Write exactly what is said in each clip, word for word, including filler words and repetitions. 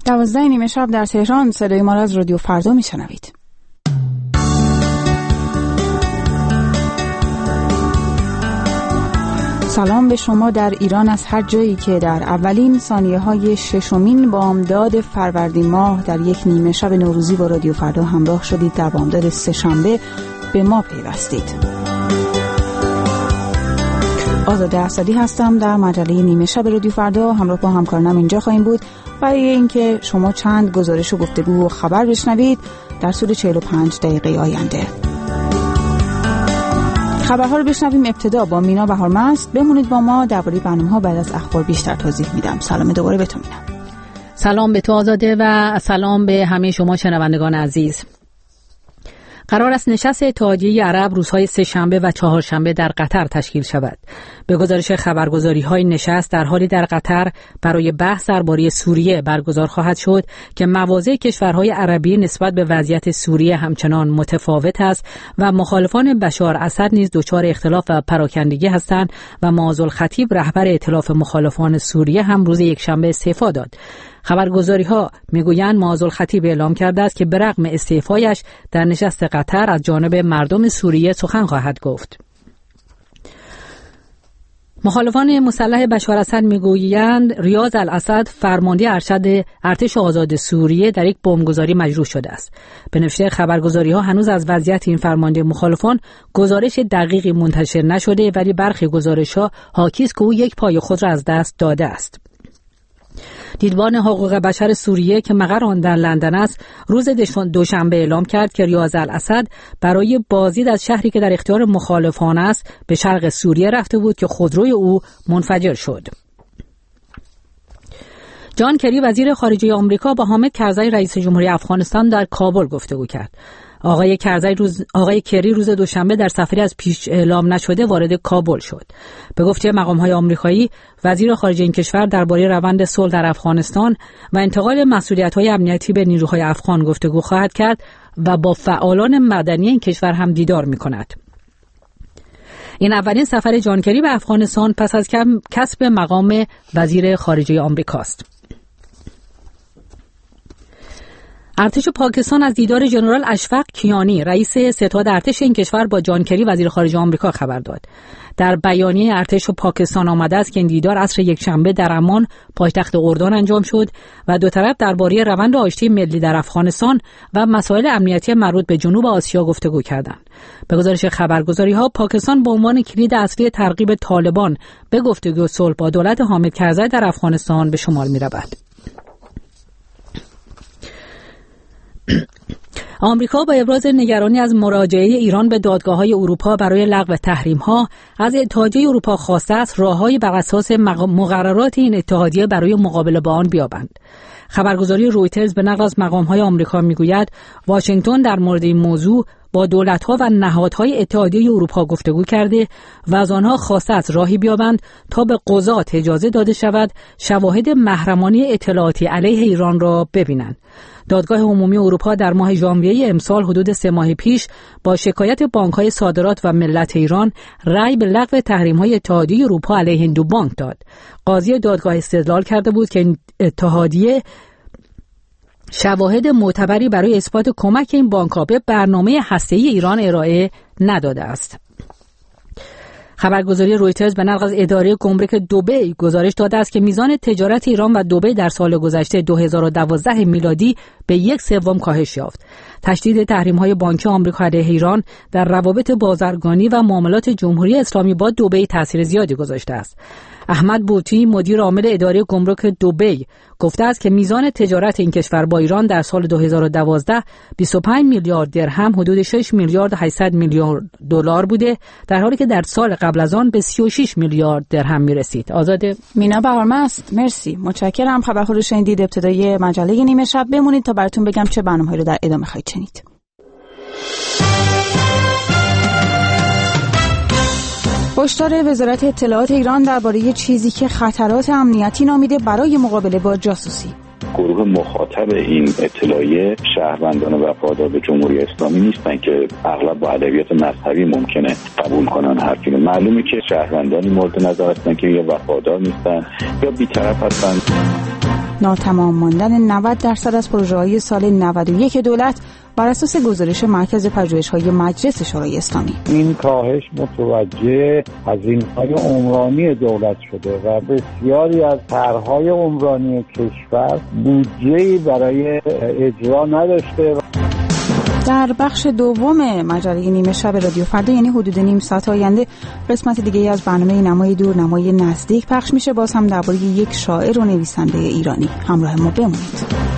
دوازده نیمه شب در تهران. صدای ما را از رادیو فردا میشنوید. سلام به شما در ایران از هر جایی که در اولین ثانیه های ششمین بامداد فروردین ماه در یک نیمه شب نوروزی با رادیو فردا همراه شدید. در بامداد سه‌شنبه به ما پیوستید. آزاده اسدی هستم. در مجله نیمه شب رادیو فردا همراه با همکارانم اینجا خواهیم بود برای اینکه شما چند گزارش و گفتگو و خبر بشنوید در طول چهل و پنج دقیقه آینده. خبرها رو بشنویم. ابتدا با مینا بهارمست. بمونید با ما. درباره برنامه‌ها بعد از اخبار بیشتر توضیح میدم. سلام دوباره به تو مینا. سلام به تو آزاده و سلام به همه شما شنوندگان عزیز. قرار است نشست اتحادیه عرب روزهای سه‌شنبه و چهارشنبه در قطر تشکیل شود. به گزارش خبرگزاری‌های نشست در حالی در قطر برای بحث درباره سوریه برگزار خواهد شد که مواضع کشورهای عربی نسبت به وضعیت سوریه همچنان متفاوت است و مخالفان بشار اسد نیز دچار اختلاف و پراکندگی هستند و معاذ الخطیب رهبر ائتلاف مخالفان سوریه هم روز یکشنبه استعفا داد. خبرگزاری‌ها میگویند معاذ الخطیب اعلام کرده است که به رغم استعفایش در نشست قطر از جانب مردم سوریه سخن خواهد گفت. مخالفان مسلح بشار اسد میگویند ریاض الاسد فرمانده ارشد ارتش آزاد سوریه در یک بمبگذاری مجروح شده است. به نوشته خبرگزاری‌ها هنوز از وضعیت این فرمانده مخالفان گزارش دقیقی منتشر نشده، ولی برخی گزارش‌ها حاکی است که او یک پای خود را از دست داده است. دیدبان حقوق بشر سوریه که مقر آن در لندن است روز دوشنبه اعلام کرد که ریاض الاسد برای بازدید از شهری که در اختیار مخالفان است به شرق سوریه رفته بود که خودروی او منفجر شد. جان کری وزیر خارجه آمریکا با حامد کرزی رئیس جمهوری افغانستان در کابل گفتگو کرد. آقای کرزی روز آقای کری روز دوشنبه در سفری از پیش اعلام نشده وارد کابل شد. به گفته مقام‌های آمریکایی، وزیر خارجه این کشور درباره روند صلح در افغانستان و انتقال مسئولیت‌های امنیتی به نیروهای افغان گفتگو خواهد کرد و با فعالان مدنی این کشور هم دیدار می‌کند. این اولین سفر جان کری به افغانستان پس از کسب مقام وزیر خارجه آمریکاست. ارتش پاکستان از دیدار ژنرال اشفاق کیانی رئیس ستاد ارتش این کشور با جان کری وزیر خارجه آمریکا خبر داد. در بیانیه ارتش پاکستان آمده است که این دیدار عصر یکشنبه در عمان پایتخت اردن انجام شد و دو طرف درباره روند آشتی ملی در افغانستان و مسائل امنیتی مربوط به جنوب آسیا گفتگو کردند. به گزارش خبرگزاری‌ها پاکستان به عنوان کلید اصلی ترغیب طالبان به گفتگو صلح با دولت حامد کرزی در افغانستان به شمار می‌رود. آمریکا با ابراز نگرانی از مراجعه ایران به دادگاه‌های اروپا برای لغو تحریم‌ها از اتحادیه اروپا خواسته است راه‌های بر اساس مقررات این اتحادیه برای مقابله با آن بیابند. خبرگزاری رویترز به نقل از مقام‌های آمریکا می‌گوید واشنگتن در مورد این موضوع با دولت‌ها و نهادهای اتحادیه اروپا گفتگو کرده و از آنها خواسته است راهی بیابند تا به قضات اجازه داده شود شواهد محرمانه اطلاعاتی علیه ایران را ببینند. دادگاه عمومی اروپا در ماه ژانویه امسال حدود سه ماه پیش با شکایت بانک‌های صادرات و ملت ایران رأی به لغو تحریم‌های اتحادیه اروپا علیه این دو بانک داد. قاضی دادگاه استدلال کرده بود که این اتحادیه شواهد معتبری برای اثبات کمک این بانک‌ها به برنامه هسته‌ای ایران ارائه نداده است. خبرگزاری رویترز به نقل از اداره گمرک دبی گزارش داده است که میزان تجارت ایران و دبی در سال گذشته دو هزار و دوازده میلادی به یک سوم کاهش یافت. تشدید تحریم‌های بانکی آمریکا علیه ایران در روابط بازرگانی و معاملات جمهوری اسلامی با دبی تاثیر زیادی گذاشته است. احمد بوتی مدیر عامل اداره گمرک دبی گفته است که میزان تجارت این کشور با ایران در سال دو هزار و دوازده بیست و پنج میلیارد درهم حدود شش میلیارد و هشتصد میلیون دلار بوده، در حالی که در سال قبل از آن به سی و شش میلیارد درهم میرسید. آزاده. مینا بهارمست، مرسی، متشکرم. خبرها رو شنیدید. ابتدای مجله نیمه شب. بمونید تا براتون بگم چه برنامه‌هایی رو در ادامه خواهید شنید. هشدار وزارت اطلاعات ایران درباره چیزی که خطرات امنیتی نامیده برای مقابله با جاسوسی. گروه مخاطب این اطلاعیه شهروندان وفادار به جمهوری اسلامی نیستن که اغلب با ادبیات مذهبی ممکنه قبول کنن حرفی رو. معلومه که شهروندانی مورد نظر هستن که یا وفادار نیستن یا بی‌طرف هستن. ناتمام ماندن نود درصد از پروژه‌های سال نود و یک دولت بر اساس گزارش مرکز پژوهش‌های مجلس شورای اسلامی. این کاهش متوجه هزینه‌های عمرانی دولت شده و بسیاری از طرح‌های عمرانی کشور بودجه‌ای برای اجرا نداشته. در بخش دوم مجله نیمه شب رادیو فردا، یعنی حدود نیم ساعت آینده، قسمت دیگه از برنامه نمای دور نمای نزدیک پخش میشه، باز هم درباره یک شاعر و نویسنده ایرانی. همراه ما بمونید.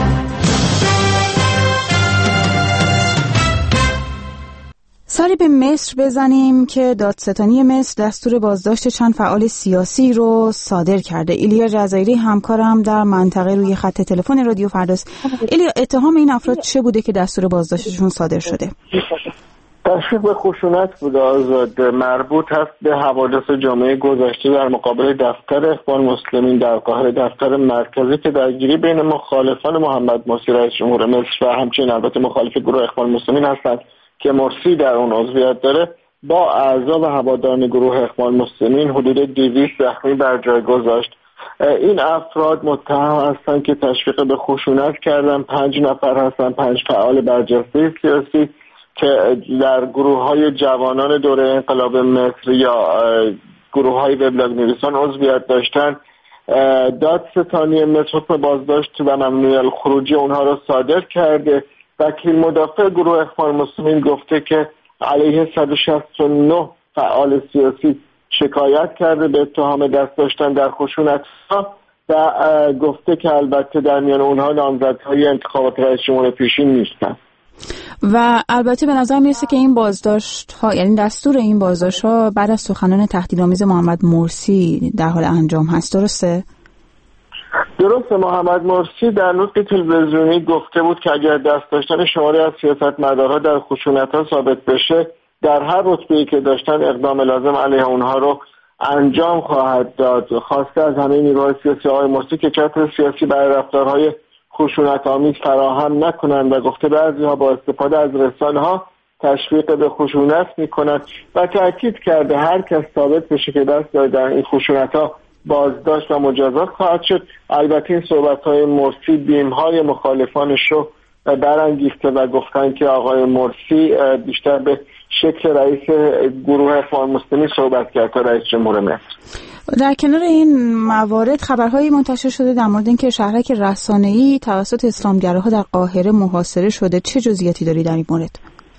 سری به مصر بزنیم که دادستانی مصر دستور بازداشت چند فعال سیاسی رو صادر کرده. ایلیا جزایری همکارم در منطقه روی خط تلفن رادیو فرداست. ایلیا، اتهام این افراد چه بوده که دستور بازداشتشون صادر شده؟ تشویق به خشونت بوده آزاد، مربوط هست به حوادث جمعه گذشته در مقابل دفتر اخوان مسلمین در قاهره، دفتر مرکزی که درگیری بین مخالفان محمد مرسی رئیس جمهور مصر و همچنین البته مخالف گروه اخوان مسلمین هستند که مرسی در اون عضویت داره، با اعضا و هواداران گروه اخوان مسلمین حدود دویست زخمی بر جای گذاشت. این افراد متهم هستند که تشویق به خشونت کردن. پنج نفر هستند، پنج فعال برجسته سیاسی که در گروه های جوانان دوره انقلاب مصر یا گروه های وبلاگ نویسان عضویت داشتن. دادستانی مصر حکم بازداشت و ممنوع الخروجی اونها را صادر کرده. وکیل مدافع گروه اخوان مسلمین گفته که علیه صد و شصت و نه فعال سیاسی شکایت کرده به اتهام دست داشتن در خشونت‌ها و گفته که البته در میان اونها نامزدهای انتخابات رئیس جمهور پیشین نیستند. و البته به نظر میرسه که این بازداشت ها، یعنی دستور این بازداشت ها بعد از سخنان تهدیدآمیز محمد مرسی در حال انجام هست، درسته؟ درسته. محمد مرسی در نطق تلویزیونی گفته بود که اگر دست داشتن شماری از سیاستمدارها در خشونت‌ها ثابت بشه، در هر رتبه‌ای که داشتن اقدام لازم علیه اونها رو انجام خواهد داد. خواسته از همه نیروهای سیاسی آقای مرسی که چتر سیاسی برای رفتارهای خشونت‌آمیز فراهم نکنند و گفته بعضی‌ها با استفاده از رسانه‌ها تشویق به خشونت می‌کنند و تاکید کرده هر کس ثابت بشه که دست داشته در این خشونت‌ها بازداشت و مجازات خواهد شد. البته این صحبت‌های مرسی بیمهای مخالفانش رو برانگیخته و گفتن که آقای مرسی بیشتر به شکل رئیس گروه اخوان مسلمین صحبت کرد تا رئیس جمهور مصر. در کنار این موارد خبرهایی منتشر شده در مورد اینکه شهرک رسانه‌ای توسط اسلامگراها در قاهره محاصره شده. چه جزئیاتی داری در این مورد؟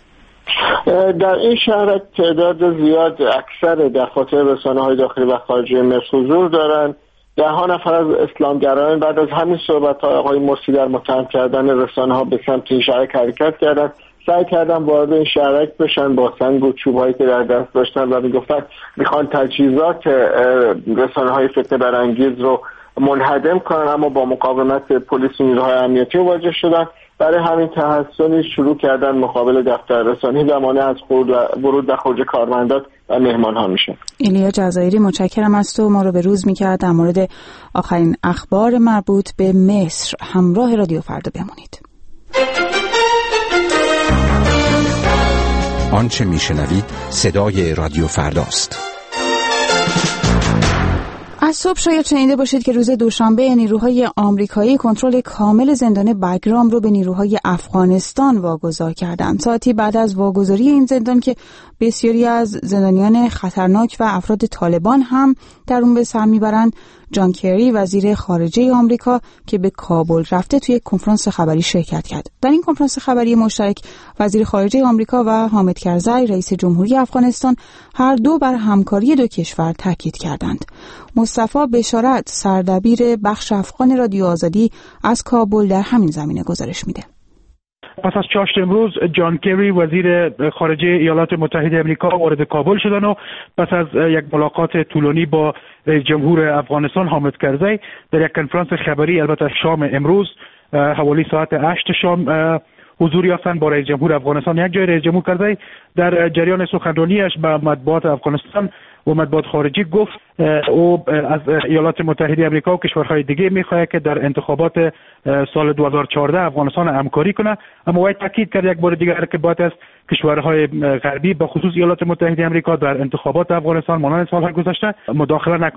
در این شهر تعداد زیاد اکثر دفاتر رسانه‌های داخلی و خارجی مصر حضور دارند. ده ها نفر از اسلامگرایان بعد از همین صحبت‌های آقای مرسی در متهم کردن رسانه‌ها به سمت این شهرک حرکت کردند. سعی کردن وارد این شهرک بشن با سنگ و چوب‌هایی که در دست داشتن و میگفتن میخوان تجهیزات رسانه‌های فتنه برانگیز رو منهدم کنن، اما با مقاومت پلیس و نیروهای امنیتی مواجه شدن. برای همین تحسنی شروع کردن مقابل دفتر رسانه‌ای و مانع از ورود و خروج کارمندان و مهمان‌ها میشه. ایلیا جزایری متشکرم از تو، ما رو به روز می‌کرد در مورد آخرین اخبار مربوط به مصر. همراه رادیو فردا بمونید. آنچه میشنوید صدای رادیو فرداست. از صبح شاید شنیده باشید که روز دوشنبه نیروهای آمریکایی کنترل کامل زندان بگرام رو به نیروهای افغانستان واگذار کردند. ساعتی بعد از واگذاری این زندان که بسیاری از زندانیان خطرناک و افراد طالبان هم در اون به سر میبرند، جان کری وزیر خارجه آمریکا که به کابل رفته توی کنفرانس خبری شرکت کرد. در این کنفرانس خبری مشترک وزیر خارجه آمریکا و حامد کرزی رئیس جمهوری افغانستان هر دو بر همکاری دو کشور تاکید کردند. مصطفی بشارت سردبیر بخش افغان رادیو آزادی از کابل در همین زمینه گزارش میده. پس از چاشت امروز جان کری وزیر خارجه ایالات متحده آمریکا وارد کابل شدن و پس از یک ملاقات طولانی با رئیس جمهور افغانستان حامد کرزی در یک کنفرانس خبری البته شام امروز حوالی ساعت هشت شام حضور یافتند با رئیس جمهور افغانستان. یک جای رئیس جمهور کرزی در جریان سخنرانیش به مطبوعات افغانستان و مطبوعات خارجی گفت او از ایالات متحده آمریکا و کشورهای دیگه میخواهد که در انتخابات سال دو هزار و چهارده افغانستان همکاری کنه، اما وی تاکید کرد یک بار دیگر که باید از کشورهای غربی به خصوص ایالات متحده آمریکا در انتخابات افغانستان مانند سالهای گذشته مداخله نکنند.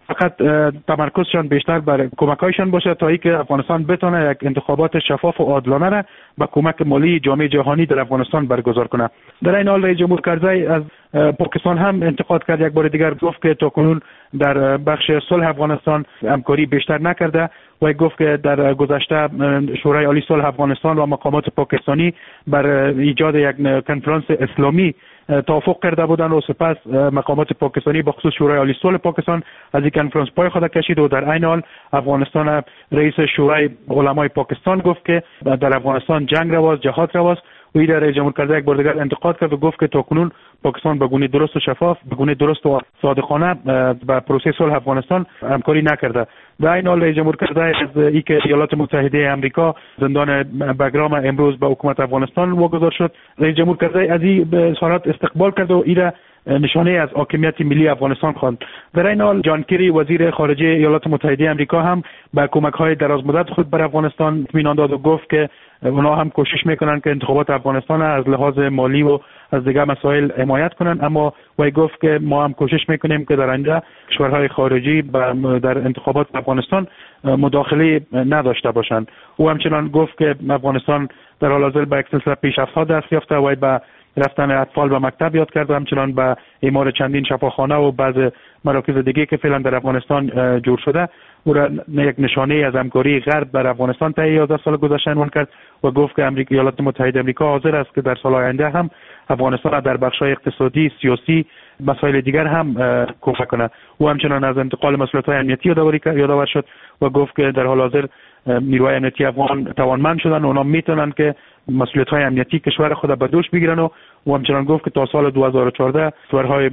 فقط تمرکزشان بیشتر بر کمک‌هایشان باشه تا اینکه افغانستان بتونه یک انتخابات شفاف و عادلانه را با کمک مالی جامعه جهانی در افغانستان برگزار کنه. در این حال رئیس جمهور کرزی از پاکستان هم انتقاد کرد، یک بار دیگر گفت که تاکنون در بخش صلح افغانستان همکاری بیشتر نکرده و گفت که در گذشته شورای عالی صلح افغانستان و مقامات پاکستانی بر ایجاد یک کنفرانس اسلامی توافق کرده بودند و سپس مقامات پاکستانی به خصوص شورای عالی صلح پاکستان از این کنفرانس پای خود کشید و در این حال افغانستان رئیس شورای علمای پاکستان گفت که در افغانستان جنگ رواست، جهاد رواست و این رئیس جمهور کرزی یک بار دیگر انتقاد کرد و گفت که تاکنون پاکستان به گونه درست و شفاف، به گونه درست و صادقانه با پروسه صلح افغانستان همکاری نکرده. در این حال رئیس جمهور کرزی از اینکه ایالات متحده آمریکا زندان بگرام امروز به حکومت افغانستان واگذار شد، رئیس جمهور کرزی از این اظهارات استقبال کرد و این نشانه از حاکمیت ملی افغانستان خواند. در این حال جان کری وزیر خارجه ایالات متحده آمریکا هم با کمک‌های دراز مدت خود بر افغانستان اطمینان داد و گفت که اونا هم کوشش میکنن که انتخابات افغانستان از لحاظ مالی و از دیگر مسائل حمایت کنن، اما وی گفت که ما هم کوشش میکنیم که در آینده کشورهای خارجی در انتخابات افغانستان مداخله نداشته باشند. او همچنان گفت که افغانستان در حال حاضر به یک سلسله پیشرفت‌ها دست یافته و به رفتن اطفال به مکتب یاد کرده، همچنان به اعمار چندین شفاخانه و بعض مراکز دیگه که فعلا در افغانستان جور شده او را یک نشانه از همکاری غرب در افغانستان تا یازده سال گذشته عنوان کرد و گفت که امریکا ایالات متحده آمریکا حاضر است که در سال آینده هم افغانستان در بخش‌های اقتصادی، سیاسی، مسائل دیگر هم کمک کنه. او همچنان از انتقال مسئولیت‌های امنیتی یادآور شد و گفت که در حال حاضر نیروهای امنیتی افغان توانمند شدن و اونا میتونن که مسئولیت‌های امنیتی کشور خود به دوش بگیرن و او همچنان گفت که تا سال دو هزار و چهارده کشورهای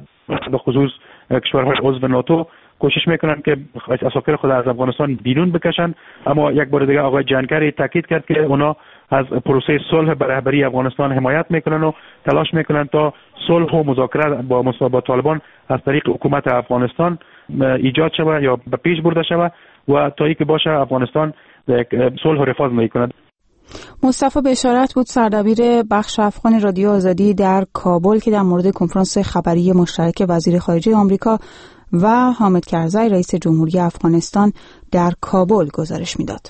به خصوص کشورهای عضو ناتو کوشش میکنن که اساکر خود از افغانستان بیرون بکشن، اما یک بار دیگه آقای جانکری تاکید کرد که اونا از پروسه صلح به رهبری افغانستان حمایت میکنن و تلاش میکنن تا صلح و مذاکره با با طالبان از طریق حکومت افغانستان ایجاد شود یا به پیش برده شود و تا اینکه باشه افغانستان صلح و رفاه میکنه. مصطفی بشارت بود سردبیر بخش افغان رادیو آزادی در کابل که در مورد کنفرانس خبری مشترک وزیر خارجه آمریکا و حامد کرزی رئیس جمهوری افغانستان در کابل گزارش میداد.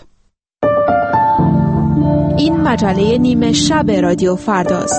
این مجله نیمه شب رادیو فرداست.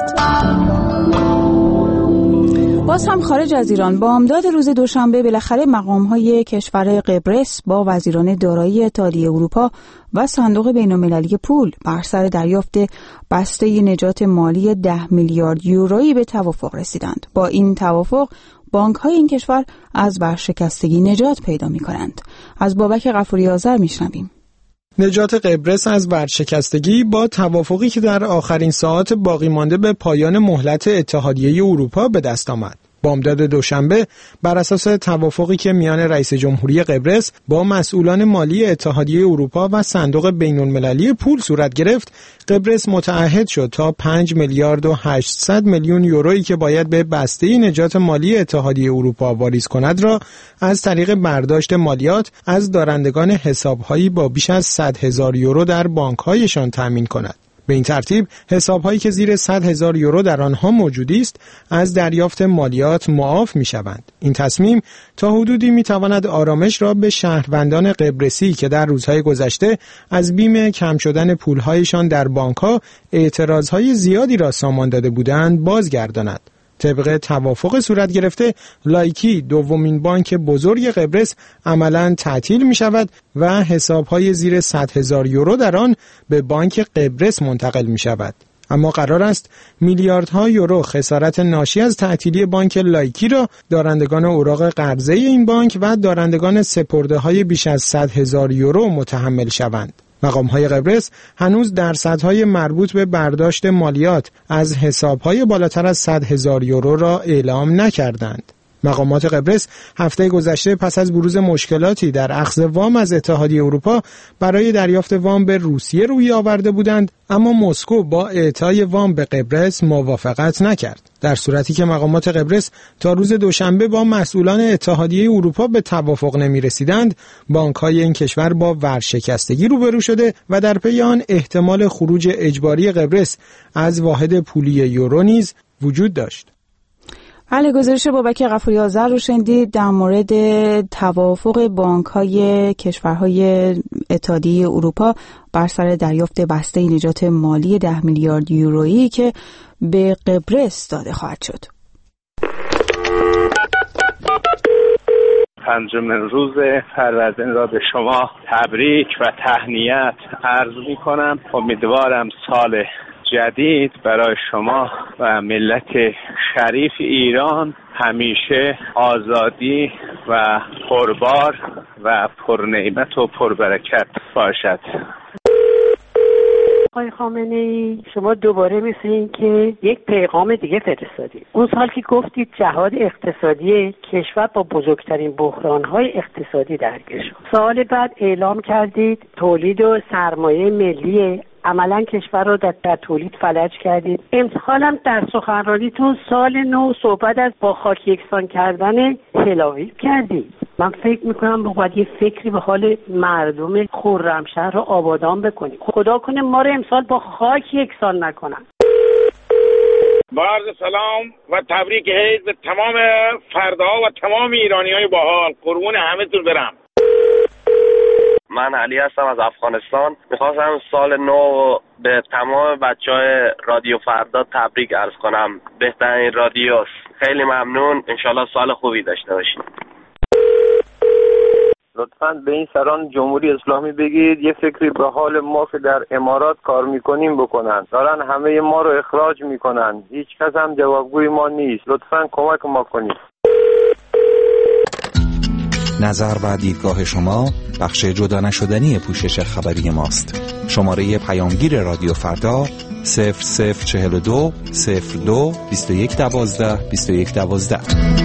باز هم خارج از ایران، بامداد روز دوشنبه بالاخره مقام‌های کشور قبرس با وزیران دارایی اتحادیه اروپا و صندوق بین‌المللی پول بر سر دریافت بسته نجات مالی ده میلیارد یورویی به توافق رسیدند. با این توافق بانک‌های این کشور از ورشکستگی نجات پیدا می‌کنند. از بابک غفوری آذر می‌شنویم. نجات قبرس از ورشکستگی با توافقی که در آخرین ساعات باقی مانده به پایان مهلت اتحادیه اروپا به دست آمد. بامداد دوشنبه بر اساس توافقی که میان رئیس جمهوری قبرس با مسئولان مالی اتحادیه اروپا و صندوق بین‌المللی پول صورت گرفت، قبرس متعهد شد تا پنج میلیارد و هشتصد میلیون یورویی که باید به بسته نجات مالی اتحادیه اروپا واریز کند را از طریق برداشت مالیات از دارندگان حساب‌هایی با بیش از صد هزار یورو در بانک‌هایشان تامین کند. به این ترتیب حساب‌هایی که زیر صد هزار یورو در آنها موجودی است از دریافت مالیات معاف می‌شوند. این تصمیم تا حدودی می‌تواند آرامش را به شهروندان قبرسی که در روزهای گذشته از بیم کم شدن پول‌هایشان در بانک‌ها اعتراض‌های زیادی را سامان داده بودند بازگرداند. طبق توافق صورت گرفته، لایکی دومین بانک بزرگ قبرس عملاً تعطیل می شود و حسابهای زیر صد هزار یورو در آن به بانک قبرس منتقل می شود. اما قرار است میلیاردها یورو خسارت ناشی از تعطیلی بانک لایکی را دارندگان اوراق قرضه این بانک و دارندگان سپرده‌های بیش از صد هزار یورو متحمل شوند. مقام‌های قبرس هنوز درصدهای مربوط به برداشت مالیات از حساب‌های بالاتر از صد هزار یورو را اعلام نکردند. مقامات قبرس هفته گذشته پس از بروز مشکلاتی در اخذ وام از اتحادیه اروپا برای دریافت وام به روسیه روی آورده بودند، اما مسکو با اعطای وام به قبرس موافقت نکرد. در صورتی که مقامات قبرس تا روز دوشنبه با مسئولان اتحادیه اروپا به توافق نمی‌رسیدند، بانک‌های این کشور با ورشکستگی روبرو شده و در پی آن احتمال خروج اجباری قبرس از واحد پولی یورو نیز وجود داشت. بله، گزارش بابک غفوری آذر رو شنیدید در مورد توافق بانک‌های کشورهای اتحادیه اروپا بر سر دریافت بسته نجات مالی ده میلیارد یورویی که به قبرس داده خواهد شد. پنجمین روز فروردین را به شما تبریک و تهنیت عرض می کنم. امیدوارم سال جدید برای شما و ملت شریف ایران همیشه آزادی و پربار و پرنعمت و پربرکت باشد. آقای خامنه‌ای، شما دوباره مثل این که یک پیغام دیگه فرستادید. اون سال که گفتید جهاد اقتصادی کشور با بزرگترین بحران‌های اقتصادی درگیر شد، سال بعد اعلام کردید تولید و سرمایه ملی عملا کشور رو در, در تولید فلج کردید. امسال هم در سخنرانیتون سال نو صحبت از با خاک یکسان کردن تل‌آویو کردید. من فکر میکنم باید یه فکری به حال مردم خرمشهر رو آبادان بکنیم. خدا کنه ما رو امسال با خاک یکسان نکنن. با عرض سلام و تبریک عید به تمام فرداها و تمام ایرانی‌های باحال. قربون همتون برم. من علی هستم از افغانستان. میخواستم سال نو به تمام بچهای رادیو فردا تبریک عرض کنم. بهترین رادیوست. خیلی ممنون. انشالله سال خوبی داشته باشید. لطفاً به این سران جمهوری اسلامی بگید یه فکری به حال ما که در امارات کار میکنیم بکنن. دارن همه ما رو اخراج میکنن. هیچ کس هم جوابگوی ما نیست. لطفاً کمک ما کنید. نظر و دیدگاه شما بخش جدا نشدنی پوشش خبری ماست. شماره پیامگیر رادیو فردا صفر صفر چهل و دو صفر دو بیست و یک دوازده بیست و یک دوازده.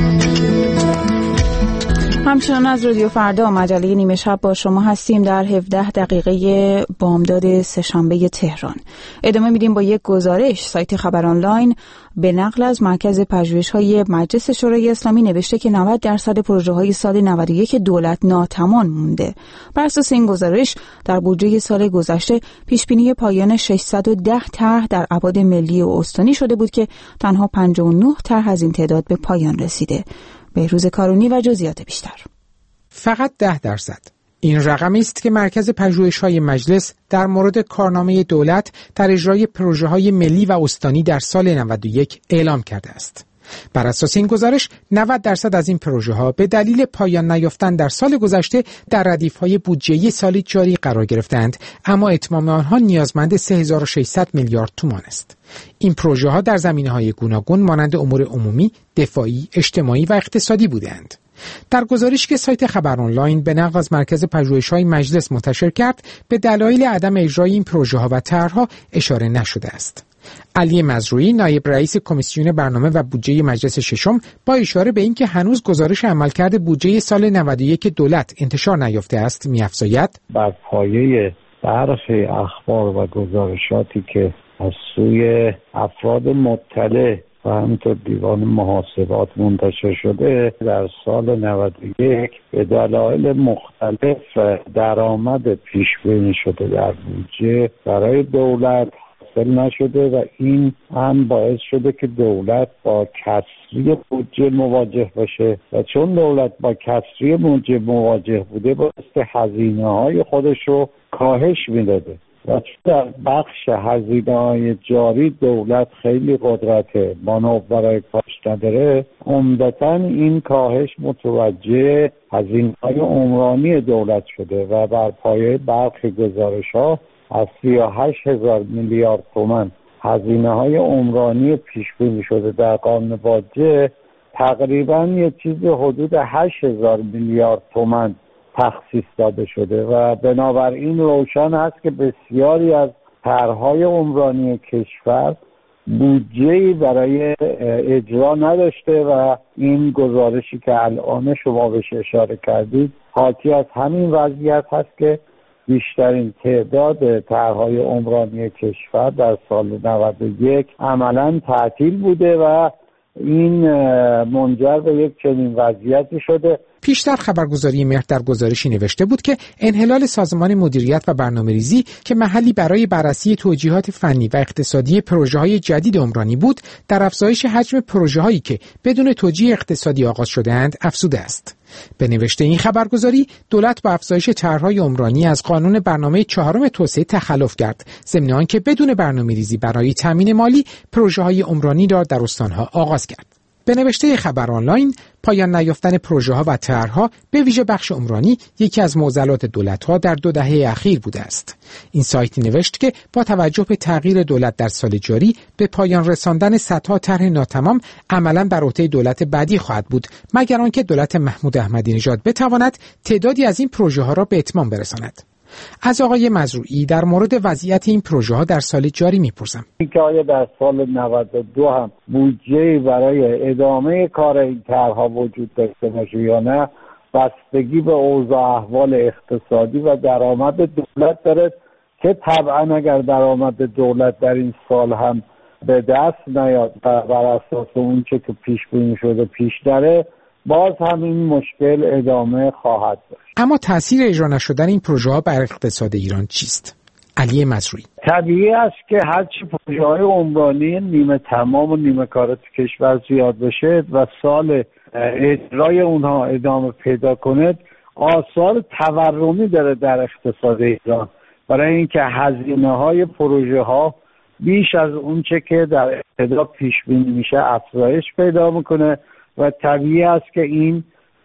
همچنان از رادیو فردا مجله نیمه شب با شما هستیم در هفده دقیقه بامداد سه‌شنبه تهران. ادامه میدیم با یک گزارش. سایت خبر آنلاین به نقل از مرکز پژوهش‌های مجلس شورای اسلامی نوشته که نود درصد پروژه‌های سال نود و یک دولت ناتمام مونده. بر اساس این گزارش در بودجه سال گذشته پیشبینی پایان ششصد و ده طرح در ابعاد ملی و استانی شده بود که تنها پنجاه و نه طرح از این تعداد به پایان رسیده. بهروز کارونی و جزئیات بیشتر. فقط ده درصد. این رقمی است که مرکز پژوهش‌های مجلس در مورد کارنامه دولت در اجرای پروژه‌های ملی و استانی در سال نود و یک اعلام کرده است. بر اساس این گزارش نود درصد از این پروژه‌ها به دلیل پایان نیافتن در سال گذشته در ردیف‌های بودجه‌ای سال جاری قرار گرفتند، اما اتمام آنها نیازمند سه هزار و ششصد میلیارد تومان است. این پروژه‌ها در زمینه‌های گوناگون مانند امور عمومی، دفاعی، اجتماعی و اقتصادی بودند. در گزارشی که سایت خبر آنلاین به نقل از مرکز پژوهش‌های مجلس منتشر کرد، به دلایل عدم اجرای این پروژه‌ها و طرح‌ها اشاره نشده است. علی مزروعی نایب رئیس کمیسیون برنامه و بودجه مجلس ششم با اشاره به اینکه هنوز گزارش عملکرد بودجه سال نود و یک دولت انتشار نیافته است می‌افزاید: بر پایه برخی اخبار و گزارشاتی که از سوی افراد مطلع و همینطور دیوان محاسبات منتشر شده، در سال نود و یک به دلایل مختلف درآمد پیش بینی شده در بودجه برای دولت حاصل نشده و این هم باعث شده که دولت با کسری بودجه مواجه بشه و چون دولت با کسری بودجه مواجه بوده بایستی هزینه‌های خودش رو کاهش میداده و در بخش هزینه‌های جاری دولت خیلی قدرت مانور برای کاهش نداره. عمدتاً این کاهش متوجه هزینه‌های عمرانی دولت شده و بر پایه برخی گزارش‌ها از سی و هشت هزار میلیارد تومان هزینه‌های عمرانی پیش بینی شده در قانون بودجه، تقریباً یه چیز حدود هشت هزار میلیارد تومان تخصیص داده شده و بنابراین روشن است که بسیاری از طرح‌های عمرانی کشور بودجه‌ای برای اجرا نداشته و این گزارشی که الان شما بهش اشاره کردید حاکی از همین وضعیت هست که بیشترین تعداد طرح‌های عمرانی کشور در سال نود و یک عملاً تعطیل بوده و این منجر به یک چنین وضعیتی شده. پیشتر خبرگزاری مهر در گزارشی نوشته بود که انحلال سازمان مدیریت و برنامه‌ریزی که محلی برای بررسی توجیهات فنی و اقتصادی پروژه‌های جدید عمرانی بود، در افزایش حجم پروژه‌هایی که بدون توجیه اقتصادی آغاز شده‌اند افزوده است. به نوشته این خبرگزاری، دولت با افزایش طرح‌های عمرانی از قانون برنامه چهارم توسعه تخلف کرد، ضمن آنکه بدون برنامه‌ریزی برای تامین مالی پروژه‌های عمرانی را در استان‌ها آغاز کرد. به نوشته خبر آنلاین، پایان نیافتن پروژه‌ها و طرح‌ها به ویژه بخش عمرانی یکی از معضلات دولت‌ها در دو دهه اخیر بوده است. این سایت نوشت که با توجه به تغییر دولت در سال جاری، به پایان رساندن صدها طرح ناتمام عملاً بر عهده دولت بعدی خواهد بود، مگر آنکه دولت محمود احمدی نژاد بتواند تعدادی از این پروژه‌ها را به اتمام برساند. از آقای مزروعی در مورد وضعیت این پروژه ها در سال جاری میپرسم. اینکه آیا در سال نود و دو هم بودجه برای ادامه کار این طرح‌ها وجود داشته باشه یا نه، بستگی به اوضاع احوال اقتصادی و درآمد دولت داره که طبعا اگر درآمد دولت در این سال هم به دست نیاد و بر اساس اون چه که پیش بینی شده پیش داره، باز هم این مشکل ادامه خواهد داشت. اما تاثیر اجرا نشدن این پروژه ها بر اقتصاد ایران چیست؟ علی مزروعی: طبیعی است که هرچی پروژه های عمرانی نیمه تمام و نیمه کار تو کشور زیاد بشه و سال اجرای اونها ادامه پیدا کنه، آثار تورمی داره در اقتصاد ایران، برای اینکه هزینه های پروژه ها بیش از اون چه که در ابتدا پیش بینی میشه افزایش پیدا میکنه و طبیعی است که این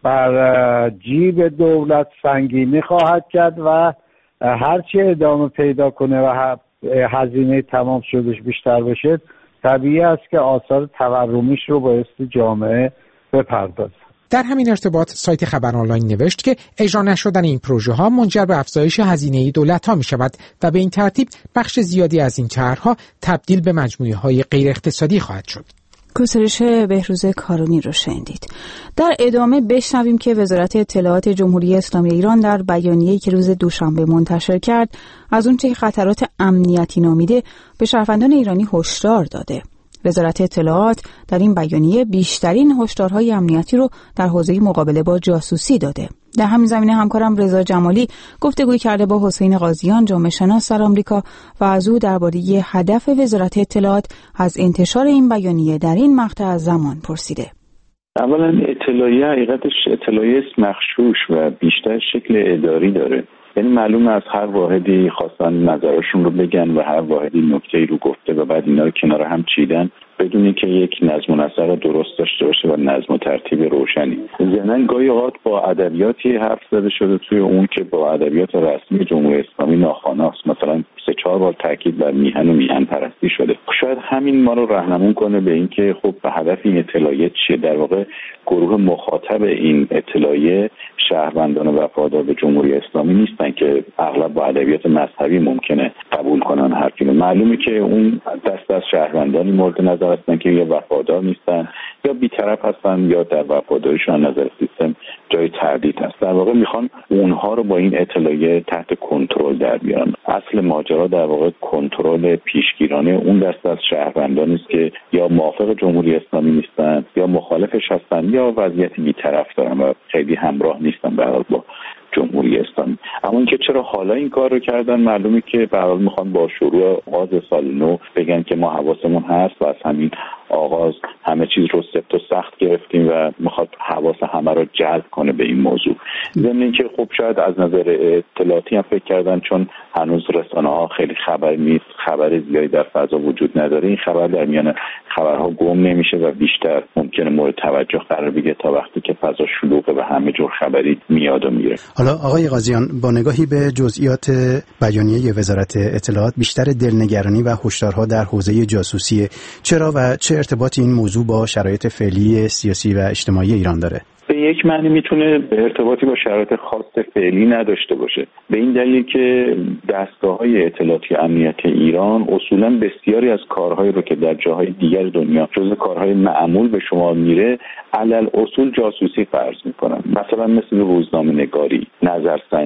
بر جیب دولت سنگینی خواهد کرد و هرچی ادامه پیدا کنه و هزینه تمام شدش بیشتر بشه، طبیعی است که آثار تورمیش رو بایستی جامعه بپردازه. در همین ارتباط سایت خبر آنلاین نوشت که اجرا نشدن این پروژه ها منجر به افزایش هزینه دولت ها می شود و به این ترتیب بخش زیادی از این طرح‌ها تبدیل به مجموعه های غیر اقتصادی خواهد شد. گزارش بهروز کارونی رو شنیدید. در ادامه بشنویم که وزارت اطلاعات جمهوری اسلامی ایران در بیانیه‌ای که روز دوشنبه منتشر کرد، از اونچه خطرات امنیتی نامیده به شهروندان ایرانی هشدار داده. وزارت اطلاعات در این بیانیه بیشترین هشدارهای امنیتی رو در حوزه مقابله با جاسوسی داده. در همین زمینه همکارم رضا جمالی گفتگوی کرده با حسین قاضیان، جامعه شناس در آمریکا، و از او درباره هدف وزارت اطلاعات از انتشار این بیانیه در این مقطع از زمان پرسیده. اولا اطلاعیه حقیقتش اطلاعیه مخشوش و بیشتر شکل اداری داره، یعنی معلومه از هر واحدی خواستن نظرشون رو بگن و هر واحدی نکته‌ای رو گفته و بعد اینا رو کنار هم چیدن بدونی که یک نظم و نسق درست داشته باشه و نظم و ترتیب روشنی. ضمن گاهی اوقات با ادبیاتی حرف زده شده توی اون که با ادبیات رسمی جمهوری اسلامی ناخواناست، مثلا سه چهار بار تاکید بر میهن و میهن پرستی شده. شاید همین ما رو راهنمون کنه به اینکه خب به هدف این اطلاعیه چیه. در واقع گروه مخاطب این اطلاعیه شهروندان وفادار به جمهوری اسلامی نیستن که اغلب با ادبیات مذهبی ممکنه قبول کنن حرفی رو. معلومه که اون دست از شهروندانی مورد نظر هستن که یا وفادار نیستن یا بی‌طرف هستن یا در وفاداریشون نظر سیستم جای تردید هست. در واقع میخوان اونها رو با این اطلاعیه تحت کنترل در بیارن. اصل ماجرا در واقع کنترل پیشگیرانه اون دست از شهروندانی است که یا موافق جمهوری اسلامی نیستن یا مخالفش هستن یا وضعیت بی‌طرف دارن و خیلی همراه نیستن به حال با جمهوری اسلامی. اما اینکه چرا حالا این کار رو کردن، معلومه که به حال میخوان با شروع آغاز سال نو بگن که ما حواسمون هست و از همین آغاز همه چیز رو سفت و سخت گرفتیم و میخواد حواس همه رو جلب کنه به این موضوع. ضمن اینکه خب شاید از نظر اطلاعاتی هم فکر کردن چون هنوز رسانه ها خیلی خبر نیست، خبر زیادی در فضا وجود نداره، این خبر در میان خبرها گم نمیشه و بیشتر ممکنه مورد توجه قرار بگیره تا وقتی که فضا شلوغه و همه جور خبری میاد و میره. حالا آقای قاضیان، با نگاهی به جزئیات بیانیه وزارت اطلاعات، بیشتر دلنگرانی و هشدارها در حوزه جاسوسی، چرا و چه ارتباطی این موضوع با شرایط فعلی سیاسی و اجتماعی ایران داره؟ به یک معنی میتونه به ارتباطی با شرایط خاص فعلی نداشته باشه، به این دلیل که دستگاه‌های اطلاعاتی امنیتی ایران اصولاً بسیاری از کارهایی رو که در جاهای دیگر دنیا جزو کارهای معمول به شما میره علل اصول جاسوسی فرض میکنن. مثلا مثل روزنامه‌نگاری، نظرسنجی،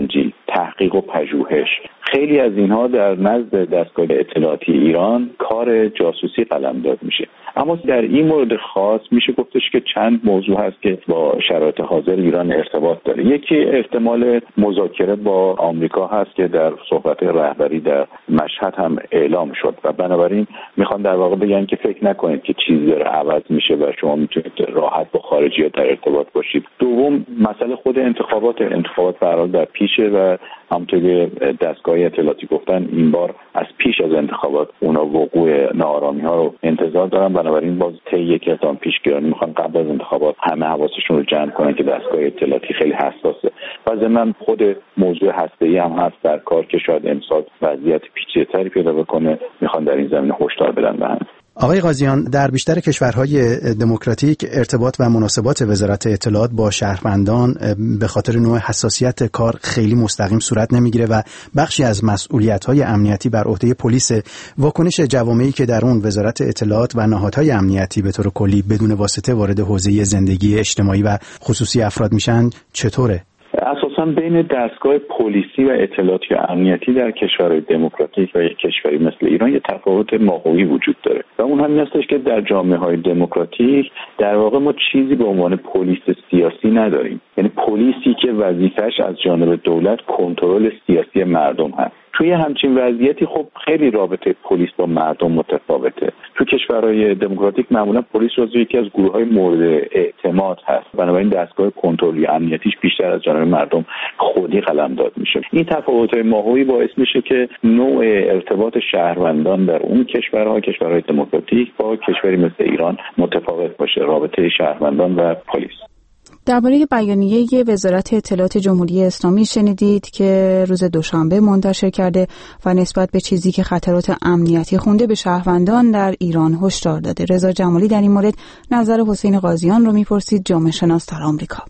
تحقیق و پژوهش. خیلی از اینها در نزد دستگاه اطلاعاتی ایران کار جاسوسی قلمداد میشه. اما در این مورد خاص میشه گفتش که چند موضوع هست که با شرایط حاضر ایران ارتباط داره. یکی احتمال مذاکره با آمریکا هست که در صحبت رهبری در مشهد هم اعلام شد و بنابراین میخوان در واقع بگن که فکر نکنید که چیزی داره عوض میشه و شما میتونید راحت با خارجی‌ها در ارتباط باشید. دوم مسئله خود انتخابات انتخابات به هر حال در پیشه و همونطور که دستگاه اطلاعاتی گفتن این بار از پیش از انتخابات اونا وقوع ناآرامی ها رو انتظار دارن، بنابراین باز طی یک اقدام پیشگیرانه میخوان قبل از انتخابات همه حواسشون رو جمع کنن که دستگاه اطلاعاتی خیلی حساسه و ضمن خود موضوع هسته‌ای هم هست در کار که شاید امسال وضعیت پیچیده‌تری پیدا بکنه، میخوان در این زمینه هشدار بدن به هم. آقای قاضیان، در بیشتر کشورهای دموکراتیک ارتباط و مناسبات وزارت اطلاعات با شهروندان به خاطر نوع حساسیت کار خیلی مستقیم صورت نمیگیره و بخشی از مسئولیت‌های امنیتی بر عهده پلیس. واکنش جوامعی که در اون وزارت اطلاعات و نهادهای امنیتی به طور کلی بدون واسطه وارد حوزه زندگی اجتماعی و خصوصی افراد میشن چطوره؟ اساساً بین دستگاه پلیسی و اطلاعاتی و امنیتی در کشورهای دموکراتیک و یک کشوری مثل ایران یه تفاوت ماهوی وجود داره و اون همین هستش که در جامعه‌های دموکراتیک در واقع ما چیزی به عنوان پلیس سیاسی نداریم، یعنی پلیسی که وظیفه‌اش از جانب دولت کنترل سیاسی مردم هست. توی همچین وضعیتی خب خیلی رابطه پلیس با مردم متفاوته. تو کشورهای دموکراتیک معمولا پلیس عضو یکی از گروه‌های مورد اعتماد هست، بنابراین دستگاه کنترلی امنیتیش بیشتر از جانب مردم خودی قلمداد میشه. این تفاوت‌های ماهوی باعث میشه که نوع ارتباط شهروندان در اون کشورها کشورهای دموکراتیک با کشوری مثل ایران متفاوت باشه، رابطه شهروندان و پلیس. درباره بیانیه وزارت اطلاعات جمهوری اسلامی شنیدید که روز دوشنبه منتشر کرده و نسبت به چیزی که خطرات امنیتی خونده به شهروندان در ایران هشدار داده. رضا جمالی در این مورد نظر حسین قاضیان رو میپرسید، جامعه شناس در آمریکا.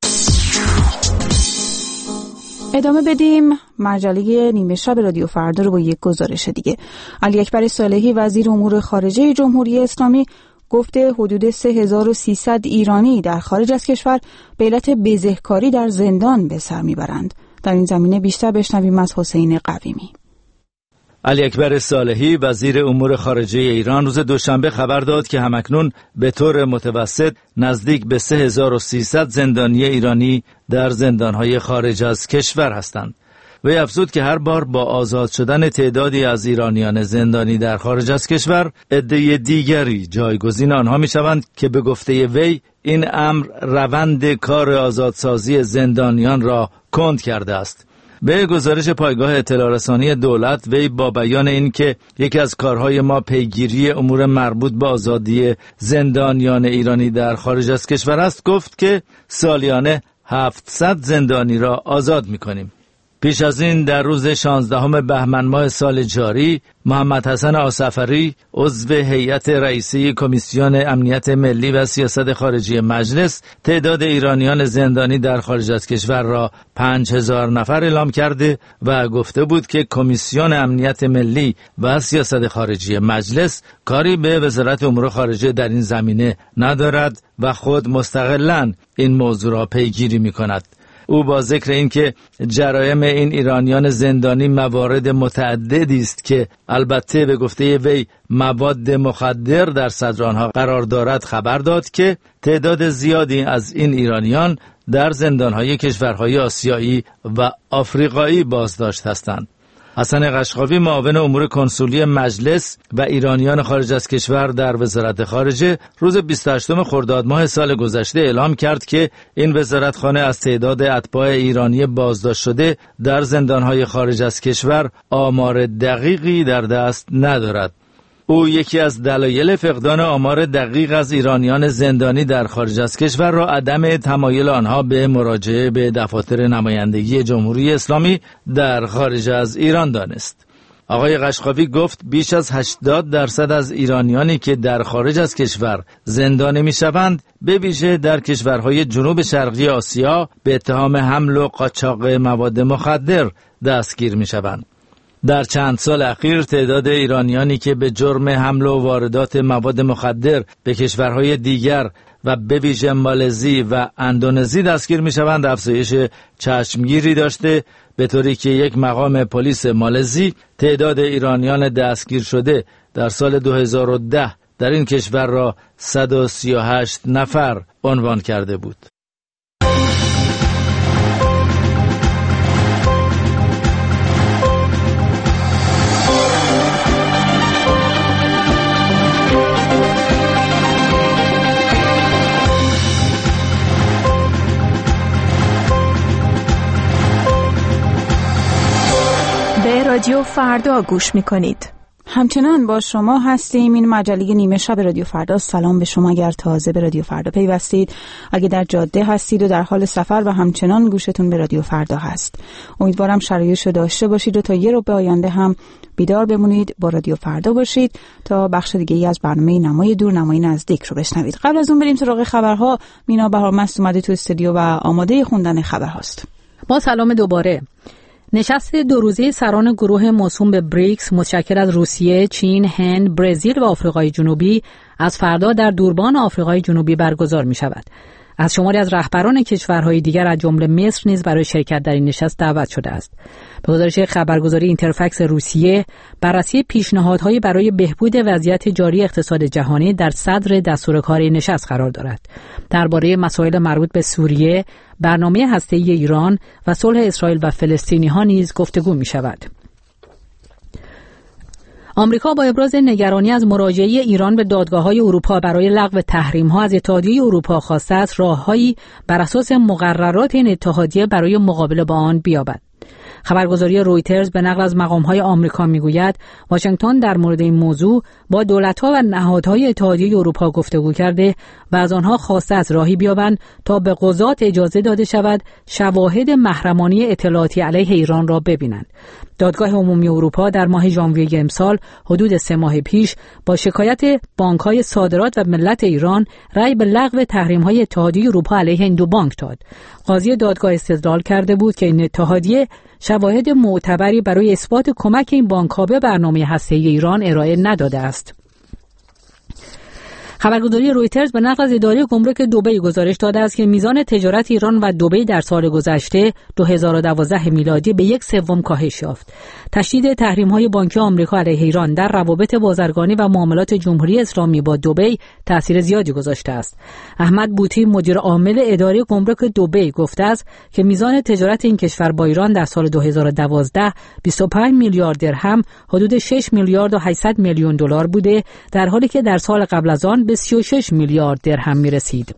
ادامه بدیم مجله نیمه شب رادیو فردا رو با یک گزارش دیگه. علی اکبر صالحی وزیر امور خارجه جمهوری اسلامی گفته حدود سه هزار و سیصد ایرانی در خارج از کشور به علت بزهکاری در زندان به سر میبرند. در این زمینه بیشتر بشنویم از حسین قویمی. علی اکبر صالحی وزیر امور خارجه ایران روز دوشنبه خبر داد که همکنون به طور متوسط نزدیک به سه هزار و سیصد زندانی ایرانی در زندانهای خارج از کشور هستند. وی افزود که هر بار با آزاد شدن تعدادی از ایرانیان زندانی در خارج از کشور، عده دیگری جایگزین آنها میشوند که به گفته وی این امر روند کار آزادسازی زندانیان را کند کرده است. به گزارش پایگاه اطلاع رسانی دولت، وی با بیان این که یکی از کارهای ما پیگیری امور مربوط به آزادی زندانیان ایرانی در خارج از کشور است، گفت که سالیانه هفتصد زندانی را آزاد می‌کنیم. پیش از این در روز شانزدهم بهمن ماه سال جاری، محمد حسن آصفری عضو هیئت رئیسه کمیسیون امنیت ملی و سیاست خارجی مجلس تعداد ایرانیان زندانی در خارج از کشور را پنج هزار نفر اعلام کرده و گفته بود که کمیسیون امنیت ملی و سیاست خارجی مجلس کاری به وزارت امور خارجه در این زمینه ندارد و خود مستقلاً این موضوع را پیگیری می‌کند. او با ذکر اینکه جرایم این ایرانیان زندانی موارد متعددی است که البته به گفته وی مواد مخدر در صدر آنها قرار دارد، خبر داد که تعداد زیادی از این ایرانیان در زندانهای کشورهای آسیایی و آفریقایی بازداشت هستند. حسن قشقاوی معاون امور کنسولی مجلس و ایرانیان خارج از کشور در وزارت خارجه روز بیست و هشتم خرداد ماه سال گذشته اعلام کرد که این وزارتخانه از تعداد اتباع ایرانی بازداشت شده در زندانهای خارج از کشور آمار دقیقی در دست ندارد. او یکی از دلایل فقدان آمار دقیق از ایرانیان زندانی در خارج از کشور را عدم تمایل آنها به مراجعه به دفاتر نمایندگی جمهوری اسلامی در خارج از ایران دانست. آقای قشقاوی گفت بیش از هشتاد درصد از ایرانیانی که در خارج از کشور زندانی می‌شوند به ویژه در کشورهای جنوب شرقی آسیا به اتهام حمل و قاچاق مواد مخدر دستگیر می‌شوند. در چند سال اخیر تعداد ایرانیانی که به جرم حمل و واردات مواد مخدر به کشورهای دیگر و به ویژه مالزی و اندونزی دستگیر می‌شوند افزایش چشمگیری داشته، به طوری که یک مقام پلیس مالزی تعداد ایرانیان دستگیر شده در سال دو هزار و ده در این کشور را صد و سی و هشت نفر عنوان کرده بود. رادیو فردا گوش میکنید. همچنان با شما هستیم. این مجله نیمه شب رادیو فردا. سلام به شما اگر تازه به رادیو فردا پیوستید، اگه در جاده هستید و در حال سفر و همچنان گوشتون به رادیو فردا هست. امیدوارم شرایطشو داشته باشید و تا یه رو به آینده هم بیدار بمونید، با رادیو فردا باشید تا بخش دیگه ای از برنامه نمای دور نمای نزدیک رو بشنوید. قبل از اون بریم سراغ خبرها. مینا بهارمست اومده تو استودیو و آماده خوندن خبرهاست. با سلام دوباره. نشست دو روزه سران گروه موسوم به بریکس متشکل از روسیه، چین، هند، برزیل و آفریقای جنوبی از فردا در دوربان آفریقای جنوبی برگزار می شود. از شماری از رهبران کشورهای دیگر از جمله مصر نیز برای شرکت در این نشست دعوت شده است. به گزارش خبرگزاری اینترفکس روسیه، بررسی پیشنهادهای برای بهبود وضعیت جاری اقتصاد جهانی در صدر دستورکار نشست قرار دارد. درباره مسائل مربوط به سوریه، برنامه هسته‌ای ایران و صلح اسرائیل و فلسطینی‌ها نیز گفتگو می‌شود. آمریکا با ابراز نگرانی از مراجعه ایران به دادگاه‌های اروپا برای لغو تحریم‌ها از اتحادیه اروپا خواسته است راههایی بر اساس مقررات این اتحادیه برای مقابله با آن بیابد. خبرگزاری رویترز به نقل از مقام‌های آمریکا می‌گوید واشنگتن در مورد این موضوع با دولت‌ها و نهادهای اتحادیه اروپا گفتگو کرده و از آنها خواسته است راهی بیابند تا به قضات اجازه داده شود شواهد محرمانه اطلاعاتی علیه ایران را ببینند. دادگاه عمومی اروپا در ماه ژانویه امسال حدود سه ماه پیش با شکایت بانک‌های صادرات و ملت ایران رأی به لغو تحریم‌های اتحادیه اروپا علیه این دو بانک داد. قاضی دادگاه استدلال کرده بود که این اتحادیه شواهد معتبری برای اثبات کمک این بانک‌ها به برنامه هسته‌ای ایران ارائه نداده است. خبرگزاری رویترز به نقل از اداره گمرک دبی گزارش داده است که میزان تجارت ایران و دبی در سال گذشته دو هزار و دوازده میلادی به یک سوم کاهش یافت. تشدید تحریم‌های بانکی آمریکا علیه ایران در روابط بازرگانی و معاملات جمهوری اسلامی با دبی تأثیر زیادی گذاشته است. احمد بوطی مدیر عامل اداره گمرک دبی گفته است که میزان تجارت این کشور با ایران در سال دو هزار و دوازده بیست و پنج میلیارد درهم حدود شش میلیارد و هشتصد میلیون دلار بوده، در حالی که در سال قبل از آن به سی و شش میلیارد درهم میرسید.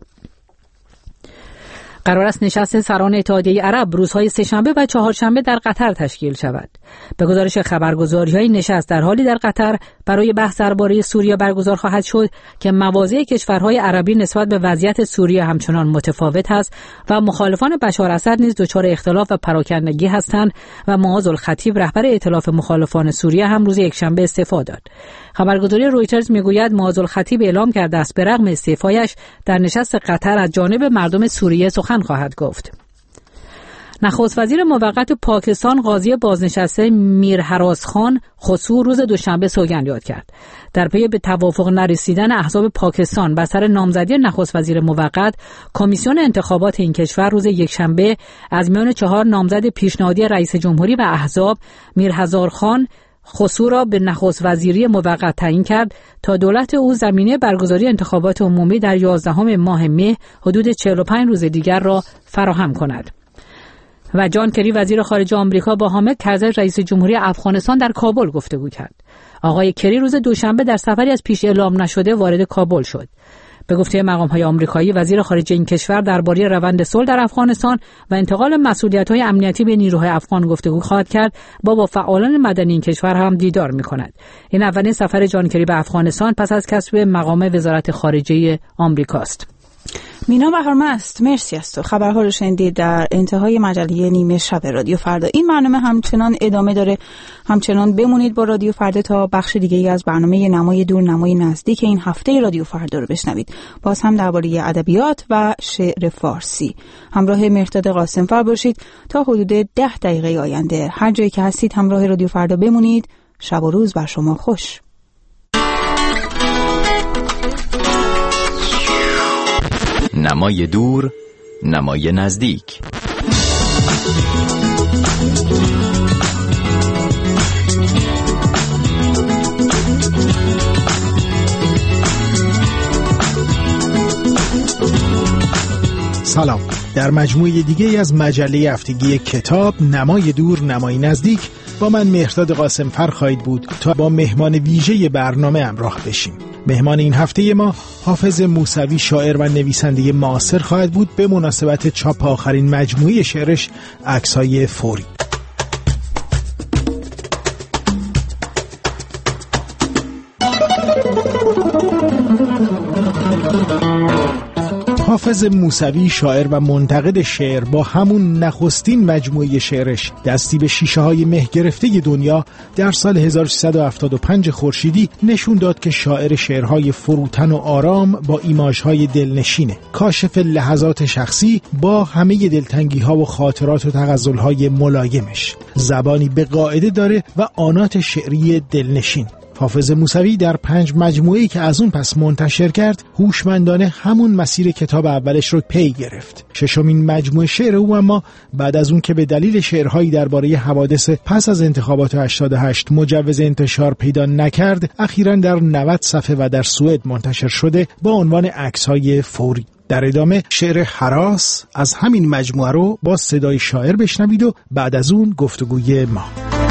قرار است نشست سران اتحادیه عرب روزهای سه‌شنبه و چهارشنبه در قطر تشکیل شود. به گزارش خبرگزاری‌های نشست در حالی در قطر برای بحث درباره سوریه برگزار خواهد شد که مواضع کشورهای عربی نسبت به وضعیت سوریه همچنان متفاوت است و مخالفان بشار اسد نیز دچار اختلاف و پراکندگی هستند و معاذ الخطیب رهبر ائتلاف مخالفان سوریه هم روز یکشنبه استعفا داد. خبرگزاری رویترز میگوید معاذ الخطیب اعلام کرده است به رغم استعفایش در نشست قطر از جانب مردم سوریه سخن خواهد گفت. نخست وزیر موقت پاکستان قاضی بازنشسته میر هراس خان خسرو روز دوشنبه سوگند یاد کرد. در پی به توافق نرسیدن احزاب پاکستان بر سر نامزدی نخست وزیر موقت، کمیسیون انتخابات این کشور روز یکشنبه از میان چهار نامزد پیشنهادی رئیس جمهوری و احزاب میر هزار خان خسرو را به نخست وزیری موقت تعیین کرد تا دولت او زمینه برگزاری انتخابات عمومی در یازدهم ماه مه حدود چهل و پنج روز دیگر را فراهم کند. و جان کری وزیر خارجه آمریکا با حامد کرزی رئیس جمهوری افغانستان در کابل گفتگو کرد. آقای کری روز دوشنبه در سفری از پیش اعلام نشده وارد کابل شد. به گفته مقام‌های آمریکایی، وزیر خارجه این کشور درباره روند صلح در افغانستان و انتقال مسئولیت‌های امنیتی به نیروهای افغان گفتگو خواهد کرد و با فعالان مدنی این کشور هم دیدار می‌کند. این اولین سفر جان کری به افغانستان پس از کسب مقام وزارت خارجه آمریکاست. مینا بهارمست، مرسی از تو. خبرها رو شنیدید در انتهای مجله نیمه شب رادیو فردا. این برنامه همچنان ادامه داره. همچنان بمونید با رادیو فردا تا بخش دیگه ای از برنامه نمای دور نمای نزدیک این هفته رادیو فردا رو بشنوید. باز هم درباره ادبیات و شعر فارسی. همراه مهرداد قاسم‌فر باشید تا حدود ده دقیقه آینده. هر جایی که هستید همراه رادیو فردا بمونید. شب و روز بر شما خوش. نمای دور، نمای نزدیک. سلام. در مجموعه دیگه از مجله هفتگی کتاب نمای دور نمای نزدیک با من مهرداد قاسمفر خواهید بود تا با مهمان ویژه برنامه همراه بشیم. مهمان این هفته ما حافظ موسوی، شاعر و نویسنده معاصر خواهد بود به مناسبت چاپ آخرین مجموعه شعرش عکس‌های فوری. حافظ موسوی، شاعر و منتقد شعر، با همون نخستین مجموعه شعرش دستی به شیشه های مه گرفته دنیا در سال هزار و سیصد و هفتاد و پنج خورشیدی نشون داد که شاعر شعرهای فروتن و آرام با ایماژهای دلنشینه، کاشف لحظات شخصی با همه دلتنگی ها و خاطرات و تغزل های ملایمش. زبانی به قاعده داره و آنات شعری دلنشین. حافظ موسوی در پنج مجموعه‌ای که از اون پس منتشر کرد هوشمندانه همون مسیر کتاب اولش رو پی گرفت. ششمین مجموعه شعر او اما بعد از اون که به دلیل شعرهایی درباره حوادث پس از انتخابات هشتاد و هشت مجوز انتشار پیدا نکرد، اخیراً در نود صفحه و در سوئد منتشر شده با عنوان عکس‌های فوری. در ادامه شعر هراس از همین مجموعه رو با صدای شاعر بشنوید و بعد از اون گفتگوی ما.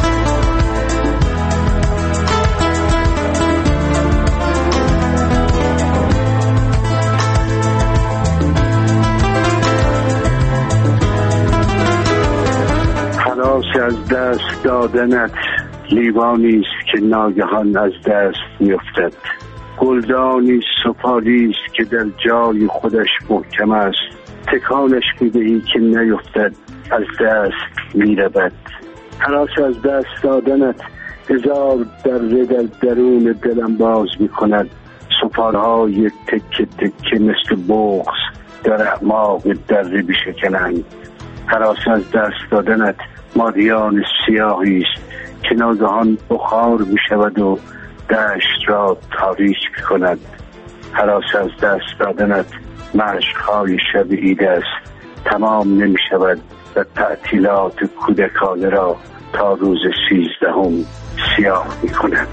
از دست دادنت لیوانی است که ناگهان از دست میافتد، گلدانی سپالی است که در جای خودش محکم است، تکانش میدهی که نیفتد از دست میرود. هراس از دست دادنت هزار دره در درون دلم باز میکند، سپارهای تکه تکه مثل بغض در اعماق دره بشکنند. هراس از دست دادنت مادیان سیاهی است که ناگهان بخار می شود و دشت را تاریک می کند. هراس از دست دادنت مشق‌های شب عید است، تمام نمی شود و تعطیلات کودکانه را تا روز سیزدهم سیاه می کند.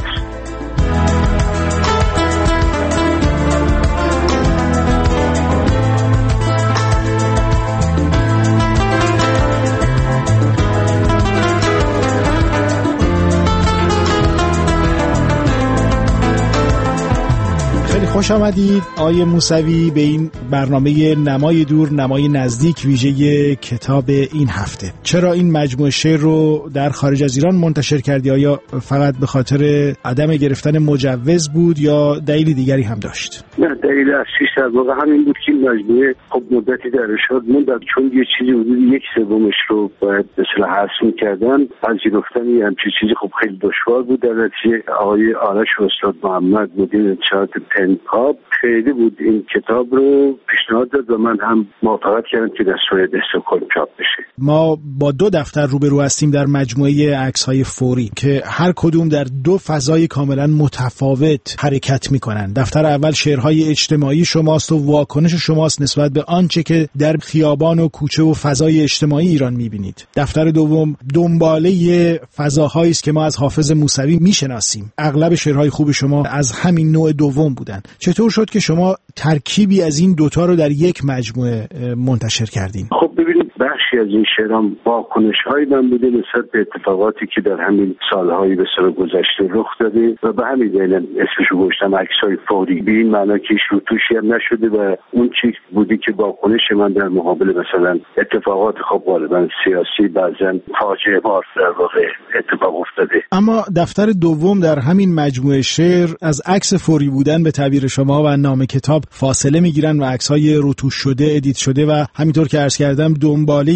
خوش آمدید آقای موسوی به این برنامه نمای دور نمای نزدیک ویژه کتاب این هفته. چرا این مجموعه شعر رو در خارج از ایران منتشر کردی؟ آیا فقط به خاطر عدم گرفتن مجوز بود یا دلیل دیگری هم داشت؟ نه، دلیل اصلیش در واقع همین بود که این مجموعه خب مدتی در ارشاد موند، چون یه چیزی حدود یک سومش رو باید به اصطلاح حذف می‌کردن. پذیرفتن یه همچین چیزی خب خیلی دشوار بود. در نتیجه آقای آرش و استاد محمد مدیر انتشارات پنکاب خیلی بود این کتاب رو پیشنهاد داد و من هم موافقت کردم که در سوئد استکهلم چاپ بشه. ما با دو دفتر روبرو هستیم در مجموعه عکس‌های فوری که هر کدوم در دو فضای کاملا متفاوت حرکت می‌کنند. دفتر اول شعرهای اجتماعی شماست و واکنش شماست نسبت به آنچه که در خیابان و کوچه و فضای اجتماعی ایران می‌بینید. دفتر دوم دنباله فضاهایی است که ما از حافظ موسوی می‌شناسیم. اغلب شعرهای خوب شما از همین نوع دوم بودن. چطور شد که شما ترکیبی از این دوتا رو در یک مجموعه منتشر کردین؟ خب ببینید، بخشی از این شعرام واکنش‌های من بوده نسبت به اتفاقاتی که در همین سال‌های به سال گذشته رخ داده و به همین دلیل اسمش رو گذاشتم عکس‌های فوری. به این معنا که هیچ روتوشی هم نشده و اون چیزی بودی که واکنش من در مقابل مثلا اتفاقات خب غالبا سیاسی، بعضن فاجعه بار در واقع اتفاق افتاده. اما دفتر دوم در همین مجموعه شعر از عکس فوری بودن به تعبیر شما و نام کتاب فاصله میگیرن و عکس‌های روتوش شده، ادیت شده و همینطور که عرض کردم دنباله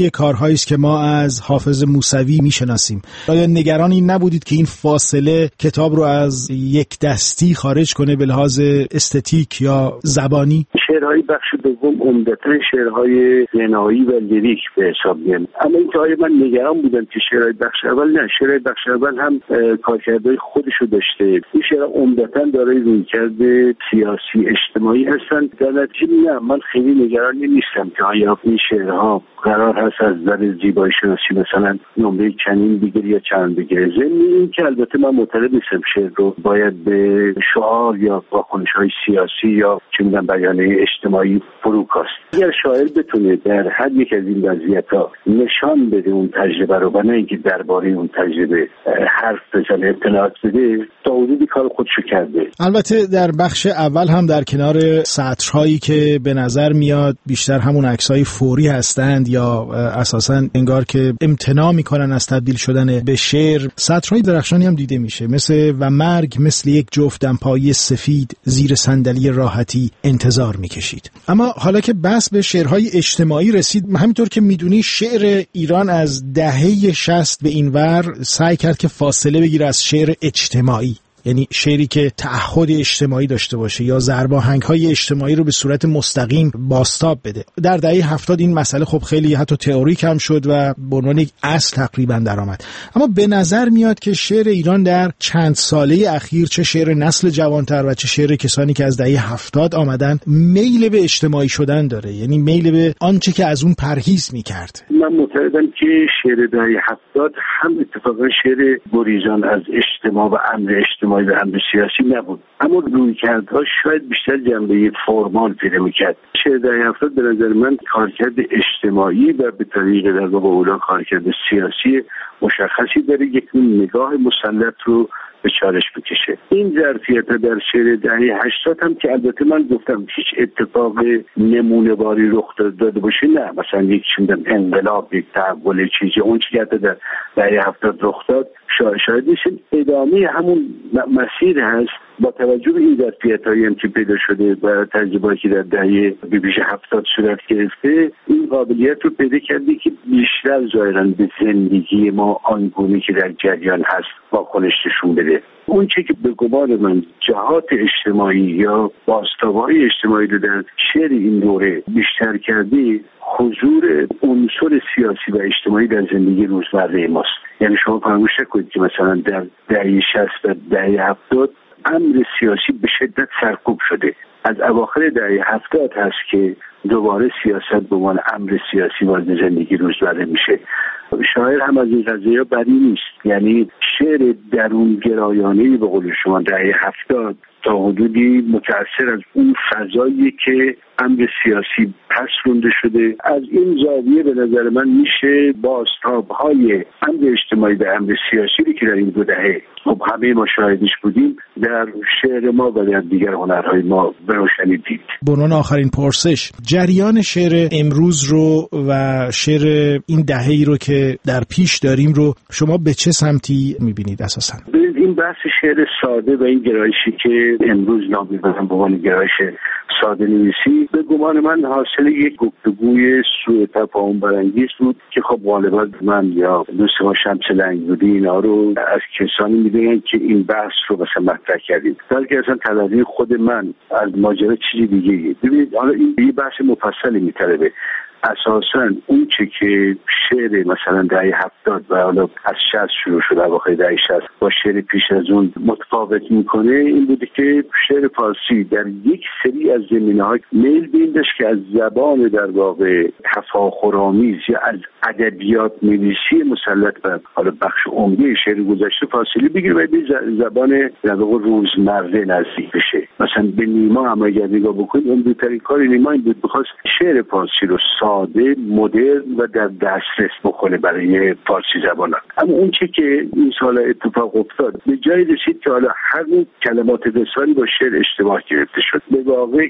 همه کارهایی است که ما از حافظ موسوی میشناسیم. آیا نگران این نبودید که این فاصله کتاب رو از یک دستی خارج کنه به لحاظ استتیک یا زبانی؟ شعرهای بخش دوم عمدتاً شعرهای غنایی و لیریک به حساب میاد. اما این که آیا من نگران بودم که شعرهای بخش اول، نه، شعرهای بخش اول هم کارکردهای خودشو داشته. این شعرها عمدتاً دارای رویکرد سیاسی اجتماعی هستن. در نتیجه نه، من خیلی نگران نیستم که آیا این شعرها قرار هست از نظر زیبایی شناسی مثلا نمره چنین بگیره یا چند بگیره. ضمن این که البته من معتقد نیستم شعر رو باید به شعار یا واکنش‌های سیاسی یا چه می‌دونم بیانیه اجتماعی فروکاست. اگر شاعر بتونه در هر یک از این وضعیت‌ها نشان بده اون تجربه رو و نه اینکه درباره اون تجربه حرف بزنه، اطلاعات بده، تا حدودی کار خودشو کرده. البته در بخش اول هم در کنار سطرهایی که به نظر میاد بیشتر همون عکس‌های فوری هستند یا اساساً انگار که امتناع میکنن از تبدیل شدن به شعر، سطرهای درخشانی هم دیده میشه، مثل و مرگ مثل یک جفت دمپایی سفید زیر صندلی راحتی انتظار میکشید. اما حالا که بحث به شعرهای اجتماعی رسید، همینطور که میدونی شعر ایران از دهه شصت به اینور سعی کرد که فاصله بگیره از شعر اجتماعی، یعنی شعری که تعهد اجتماعی داشته باشه یا ضرباهنگ‌های اجتماعی رو به صورت مستقیم بازتاب بده. در دهه هفتاد این مسئله خب خیلی حتی تئوریک هم شد و به عنوان یک اصل تقریبا درآمد. اما به نظر میاد که شعر ایران در چند ساله اخیر، چه شعر نسل جوانتر و چه شعر کسانی که از دهه هفتاد آمدن، میل به اجتماعی شدن داره، یعنی میل به آنچه که از اون پرهیز میکرد. من معتقدم که شعر دهه هفتاد هم اتفاقا شعر گریزان از اجتماع و امر اجتماعی و امر سیاسی نبود، اما رویکردها شاید بیشتر جنبه فرمال پیدا میکرد. شعر دهه هفتاد به نظر من کارکرد اجتماعی و به طریق در واقع اولا کارکرد سیاسی مشخصی داره، یک نگاه مسلط رو به چالش بکشه. این ظرفیت در شعر دهه هشتاد هم که البته من گفتم هیچ اتفاق نمونه باری رخ داده باشه، نه، مثلا یک چندان انقلاب، یک تحول چیزی، اون چیزی که در دهه هفتاد رخ داد شاید نیست، ادامه همون مسیر هست. با توجه به این ظرفیت‌هایی هم که پیدا شده و تجربه‌ای که در دهه بیش هفتاد صورت گرفته، این قابلیت رو پیدا کرده که بیشتر ظاهراً به زندگی ما آنگونه که در جریان هست واکنش نشون بده. اون چیزی که به گمان من جهات اجتماعی یا بازتاب‌های اجتماعی رو در شعر این دوره بیشتر کرده، حضور عنصر سیاسی و اجتماعی در زندگی روزمره ماست. یعنی شما فراموش نکنید که مثلا در دهه شصت و دهه هفتاد امر سیاسی به شدت سرکوب شده. از اواخر دهه هفتاد هست که دوباره سیاست به عنوان امر سیاسی وارد زندگی روزمره میشه. شاعر هم از این قضیه بری نیست، یعنی شعر درونگرایانه‌ای به قول شما دهه هفتاد تا حدودی متأثر از اون فضایی که امر سیاسی پس رونده شده. از این زاویه به نظر من میشه بازتاب‌های امر اجتماعی و امر سیاسی رو که در این دو دهه خب همه ما شاهدش بودیم در شعر ما و در دیگر هنرهای ما به روشنی دید. برون آخرین پرسش، جریان شعر امروز رو و شعر این دهه‌ای رو که در پیش داریم رو شما به چه سمتی میبینید اساساً؟ این بحث شعر ساده و این گرایشی که امروز نام میبرم به عنوان گرایش ساده نویسی، به گمان من حاصل یک گفتگوی سوء تفاهم برانگیز بود که خب غالبا من یا دوست ما شمس لنگرودی اینا رو از کسانی میدونن که این بحث رو مثلا مطرح کردیم، بلکه اصلا تلقی خود من از ماجرا چیزی دیگه. ببینید حالا این یه بحث مفصلی میطلبه. اساساً اون چه که شعر مثلا دهه هفتاد و حالا از شصت شروع شده اواخر دهه شصت با شعر پیش از اون متفاوت میکنه این بوده که شعر فارسی در یک سری از زمینه‌ها میل به این داشت که از زبان در واقع تفاخرآمیز یا از ادبیات نویسی مسلط بر حالا بخش عمده شعر گذشته فاصله بگیره و به زبان در واقع روزمره نزدیک بشه. مثلا به نیما هم اگر نگاه بکنید اون بهترین کار نیما این بود، بخواست شعر فارسی رو ساده، مدرن و در دسترس بکنه برای فارسی زبانان. اما اون چی که این سال اتفاق افتاد به جایی رسید که حالا هر کلمات دستانی با شعر اشتباه گرفته شد. به واقع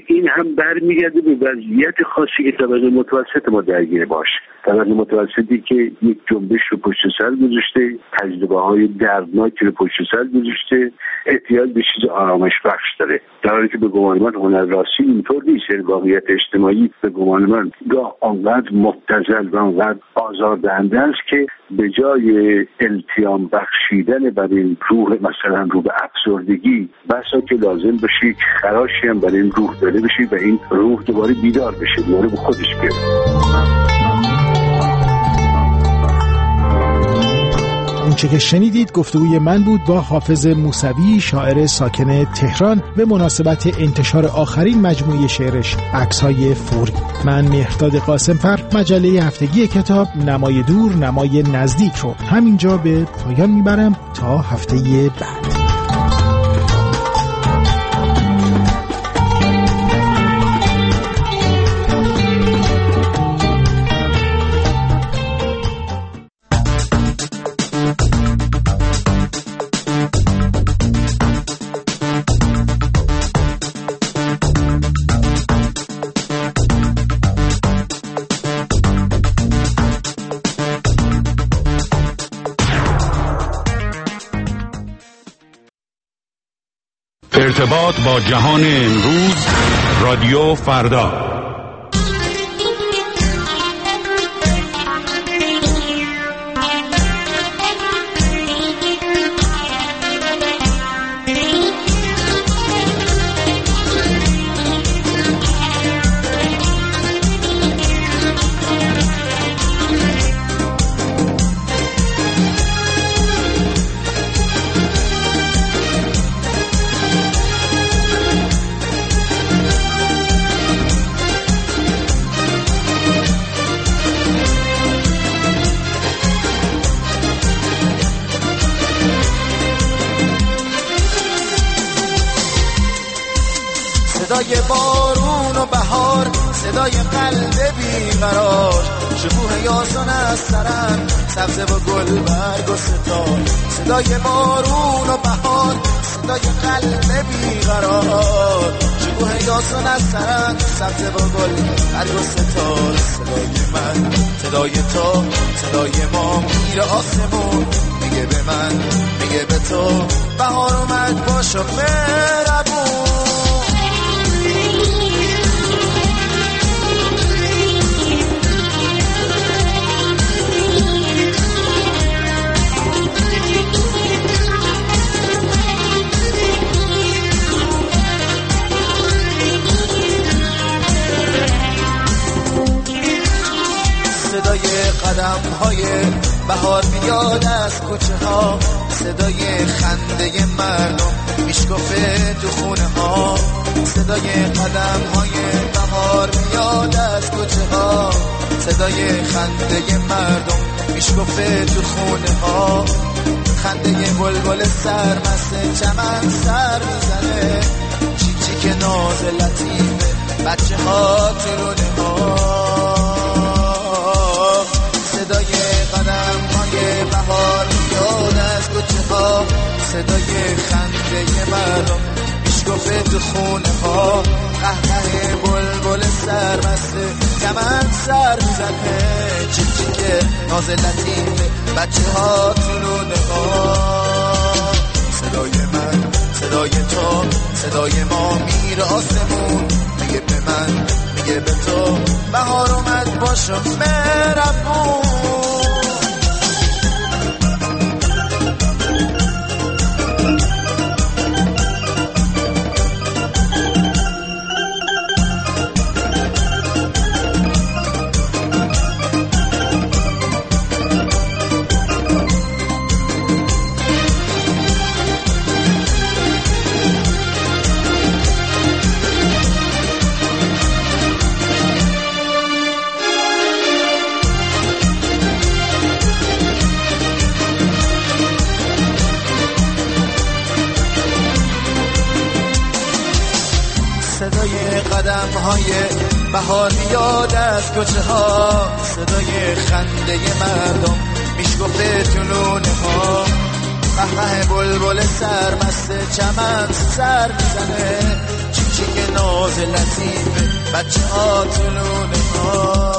این هم برمیگرده به وضعیت خاصی که طبقه متوسط ما درگیر باشه. طبقه متوسطی که یک جنبش رو پشت سر گذاشته، تجربه های دردناکی رو پشت سر گذاشته، احتیاج به چیز آرامش بخش داره. در حالی که به گمان من هنرراستی اینطور نیست. واقعیت اجتماعی به گمان من گاه آنقدر مبتذل و آنقدر آزاردهنده است که به جای التیام بخشیدن بر این روح مثلا رو به افسردگی، بسا که لازم بشه یک خراشی هم برای این روح داده بشه و این روح دوباره بیدار بشه، دوباره به خودش بیاد. اونچه که شنیدید گفتگوی من بود با حافظ موسوی، شاعر ساکن تهران، به مناسبت انتشار آخرین مجموعه شعرش عکس‌های فوری. من مهرداد قاسمفر مجله هفتگی کتاب نمای دور نمای نزدیک رو همینجا به پایان میبرم تا هفته بعد. ارتباط با جهان امروز، رادیو فردا. صدای بارون و بهار، صدای قلب بیقرار، شکوه یاسون از سرن، سبزه و گل برگ و ستار. صدای بارون و بهار، صدای قلب بیقرار، شکوه یاسون از سرن، سبزه و گل برگ و ستار. صدای من، صدای تو، صدای ما میره آسمون، میگه به من، میگه به تو بهار اومد باش و مهربون. صدای قدم های بهار میاد از کوچه ها، صدای خنده مردم میشکفه تو خونه ها. صدای قدم های بهار میاد از کوچه ها، صدای خنده مردم میشکفه تو خونه ها. خنده بلبل سرمست چمن سر میزنه، چیک چیک ناز لطیفه بچه ها تو رونه ها. صدای قدم های بهار میاد از کوچه ها، صدای خنده مردم میشکفه تو خونه ها. قهقه بلبل سرمست چمن سر میزنه، چیک چیک ناز لطیفه بچه ها تو رونه ها. صدای من، صدای تو، صدای ما میره آسمون، میگه به من، میگه به تو بهار اومد باش و مهربون. صدای قدم های بهار میاد از کوچه ها، صدای خنده مردم میشکفه تو لونه ها. قهقه بلبل سرمست چمن سر میزنه، چیک بچه ناز لطیف بچه ها طلونه ها.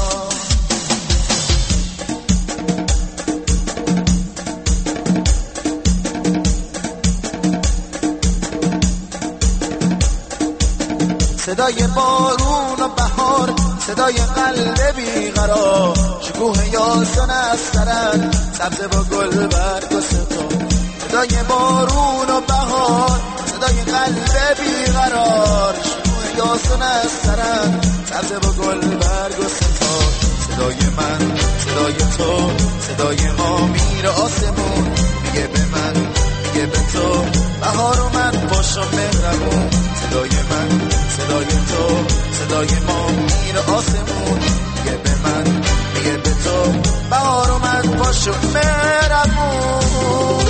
صدای بارون و بهار، صدای قلب بیقرار، شکوه یاسون از سرن سبزه و گل برگ و ستار. صدای بارون و بهار، صدای قلب بیقرار، شکوه یاسون از سرن سبزه و گل برگ و ستار. صدای من، صدای تو، صدای ما میره آسمون، میگه به من، میگه به تو بهار اومد باش و مهربون. صدای من، صدای تو، صدای ما میره آسمون، میگه به من، میگه به تو بهار اومد باش و مهربون.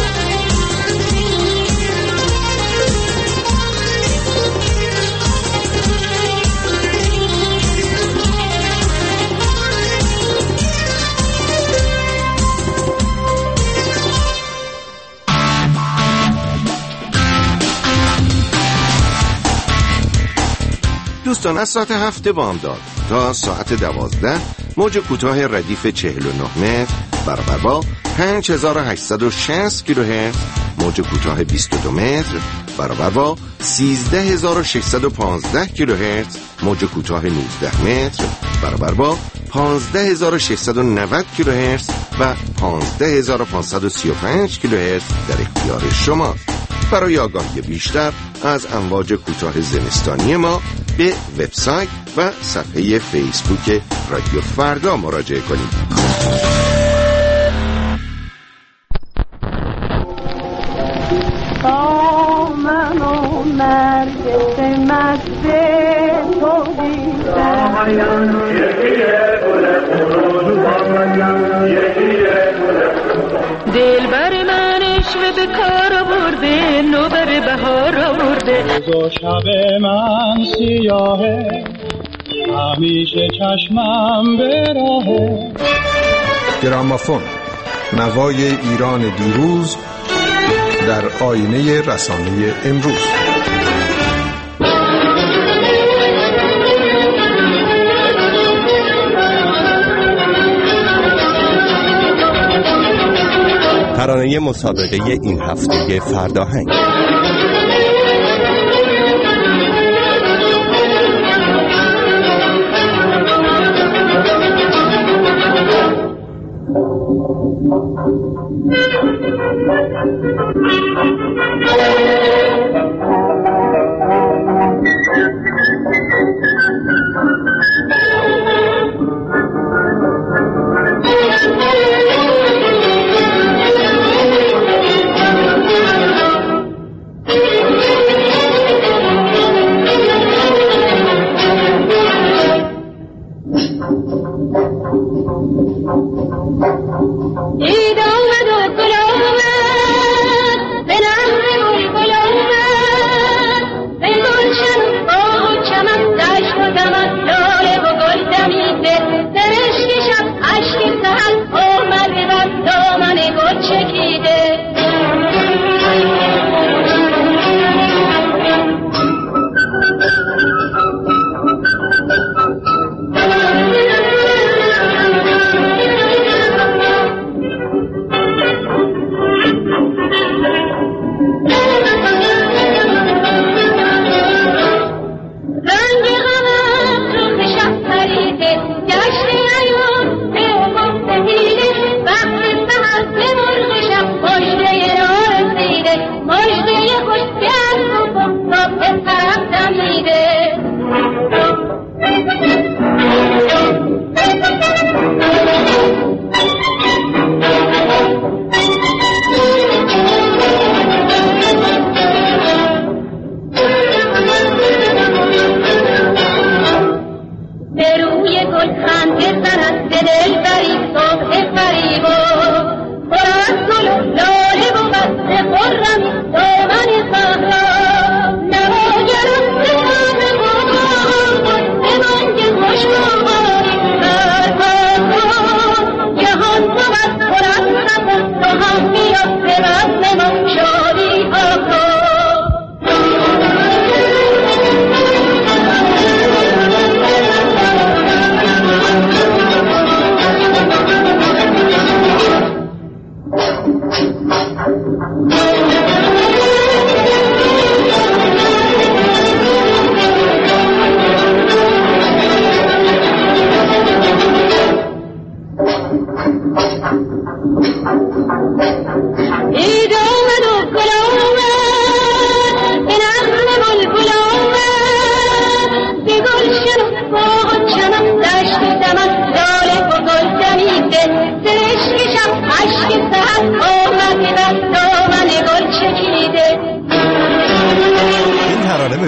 دوستان، از ساعت هفت بامداد تا ساعت دوازده موج کوتاه ردیف چهل و نه متر برابر با پنج هزار و هشتصد و شصت کیلوهرتز، موج کوتاه بیست و دو متر برابر با سیزده هزار و ششصد و پانزده کیلوهرتز، موج کوتاه نوزده متر برابر با پانزده هزار و ششصد و نود کیلوهرتز و پانزده هزار و پانصد و سی و پنج کیلوهرتز در اختیار شما. برای آگاهی بیشتر از امواج کوتاه زمستانی ما به وبسایت و صفحه فیسبوک رادیو فردا مراجعه کنید. با من و نرگس مزه تو دیدم، دلبر من عشق به کار آورده، نوبر بهار آورده. روز و شب من سیاهه، همیشه چشمم به راهه. گرامافون، نوای ایران دیروز در آینه رسانه امروز. ترانه مسابقه این هفته فرداهنگ. خرم دامن صحرا نواگرم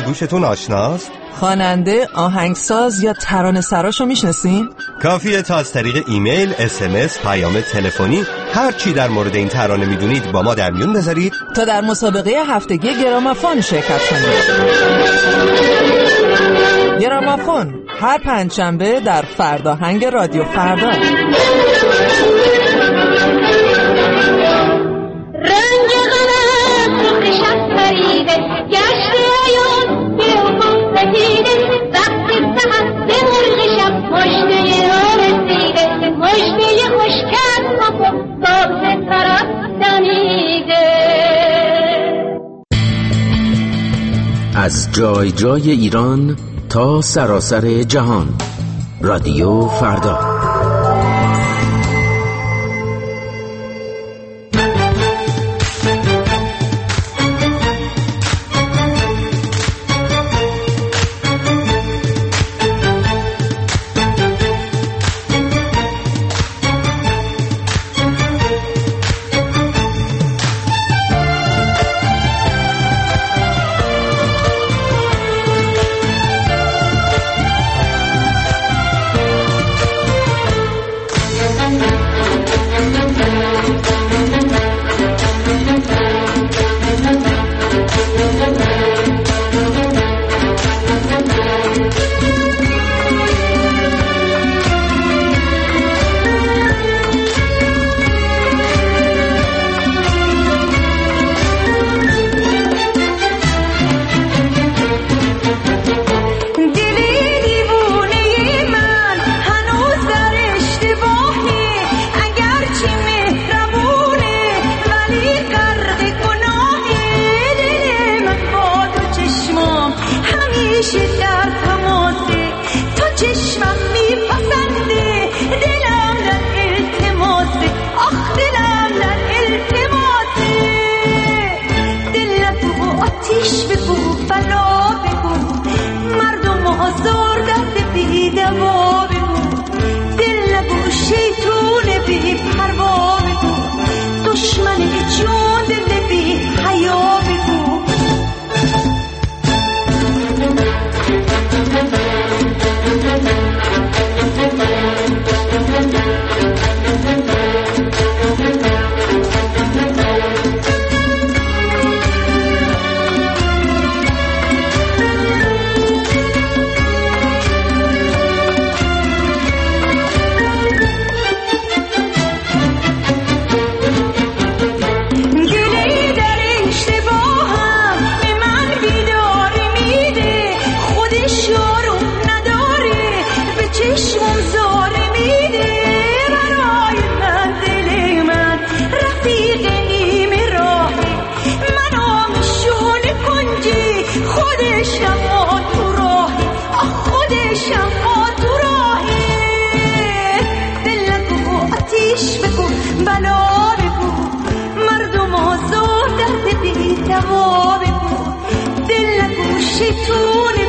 گوشتون آشناست؟ خواننده، آهنگساز یا ترانه سراشو میشناسین؟ کافیه تا از طریق ایمیل، اس ام اس، پیام تلفنی هر چی در مورد این ترانه میدونید با ما در میون بذارید تا در مسابقه هفتگی گرامافون شرکت کنید. گرامافون هر پنجشنبه در فرداهنگ رادیو فردا. رنگ غلط رخ شب پریده گشت ایان به افق سفیده وقتی سحر به مرغ شب مژده ها رسیده مژده خوشکن افق باغ طرف دمیده. از جای جای ایران تا سراسر جهان، رادیو فردا. دل گوش تو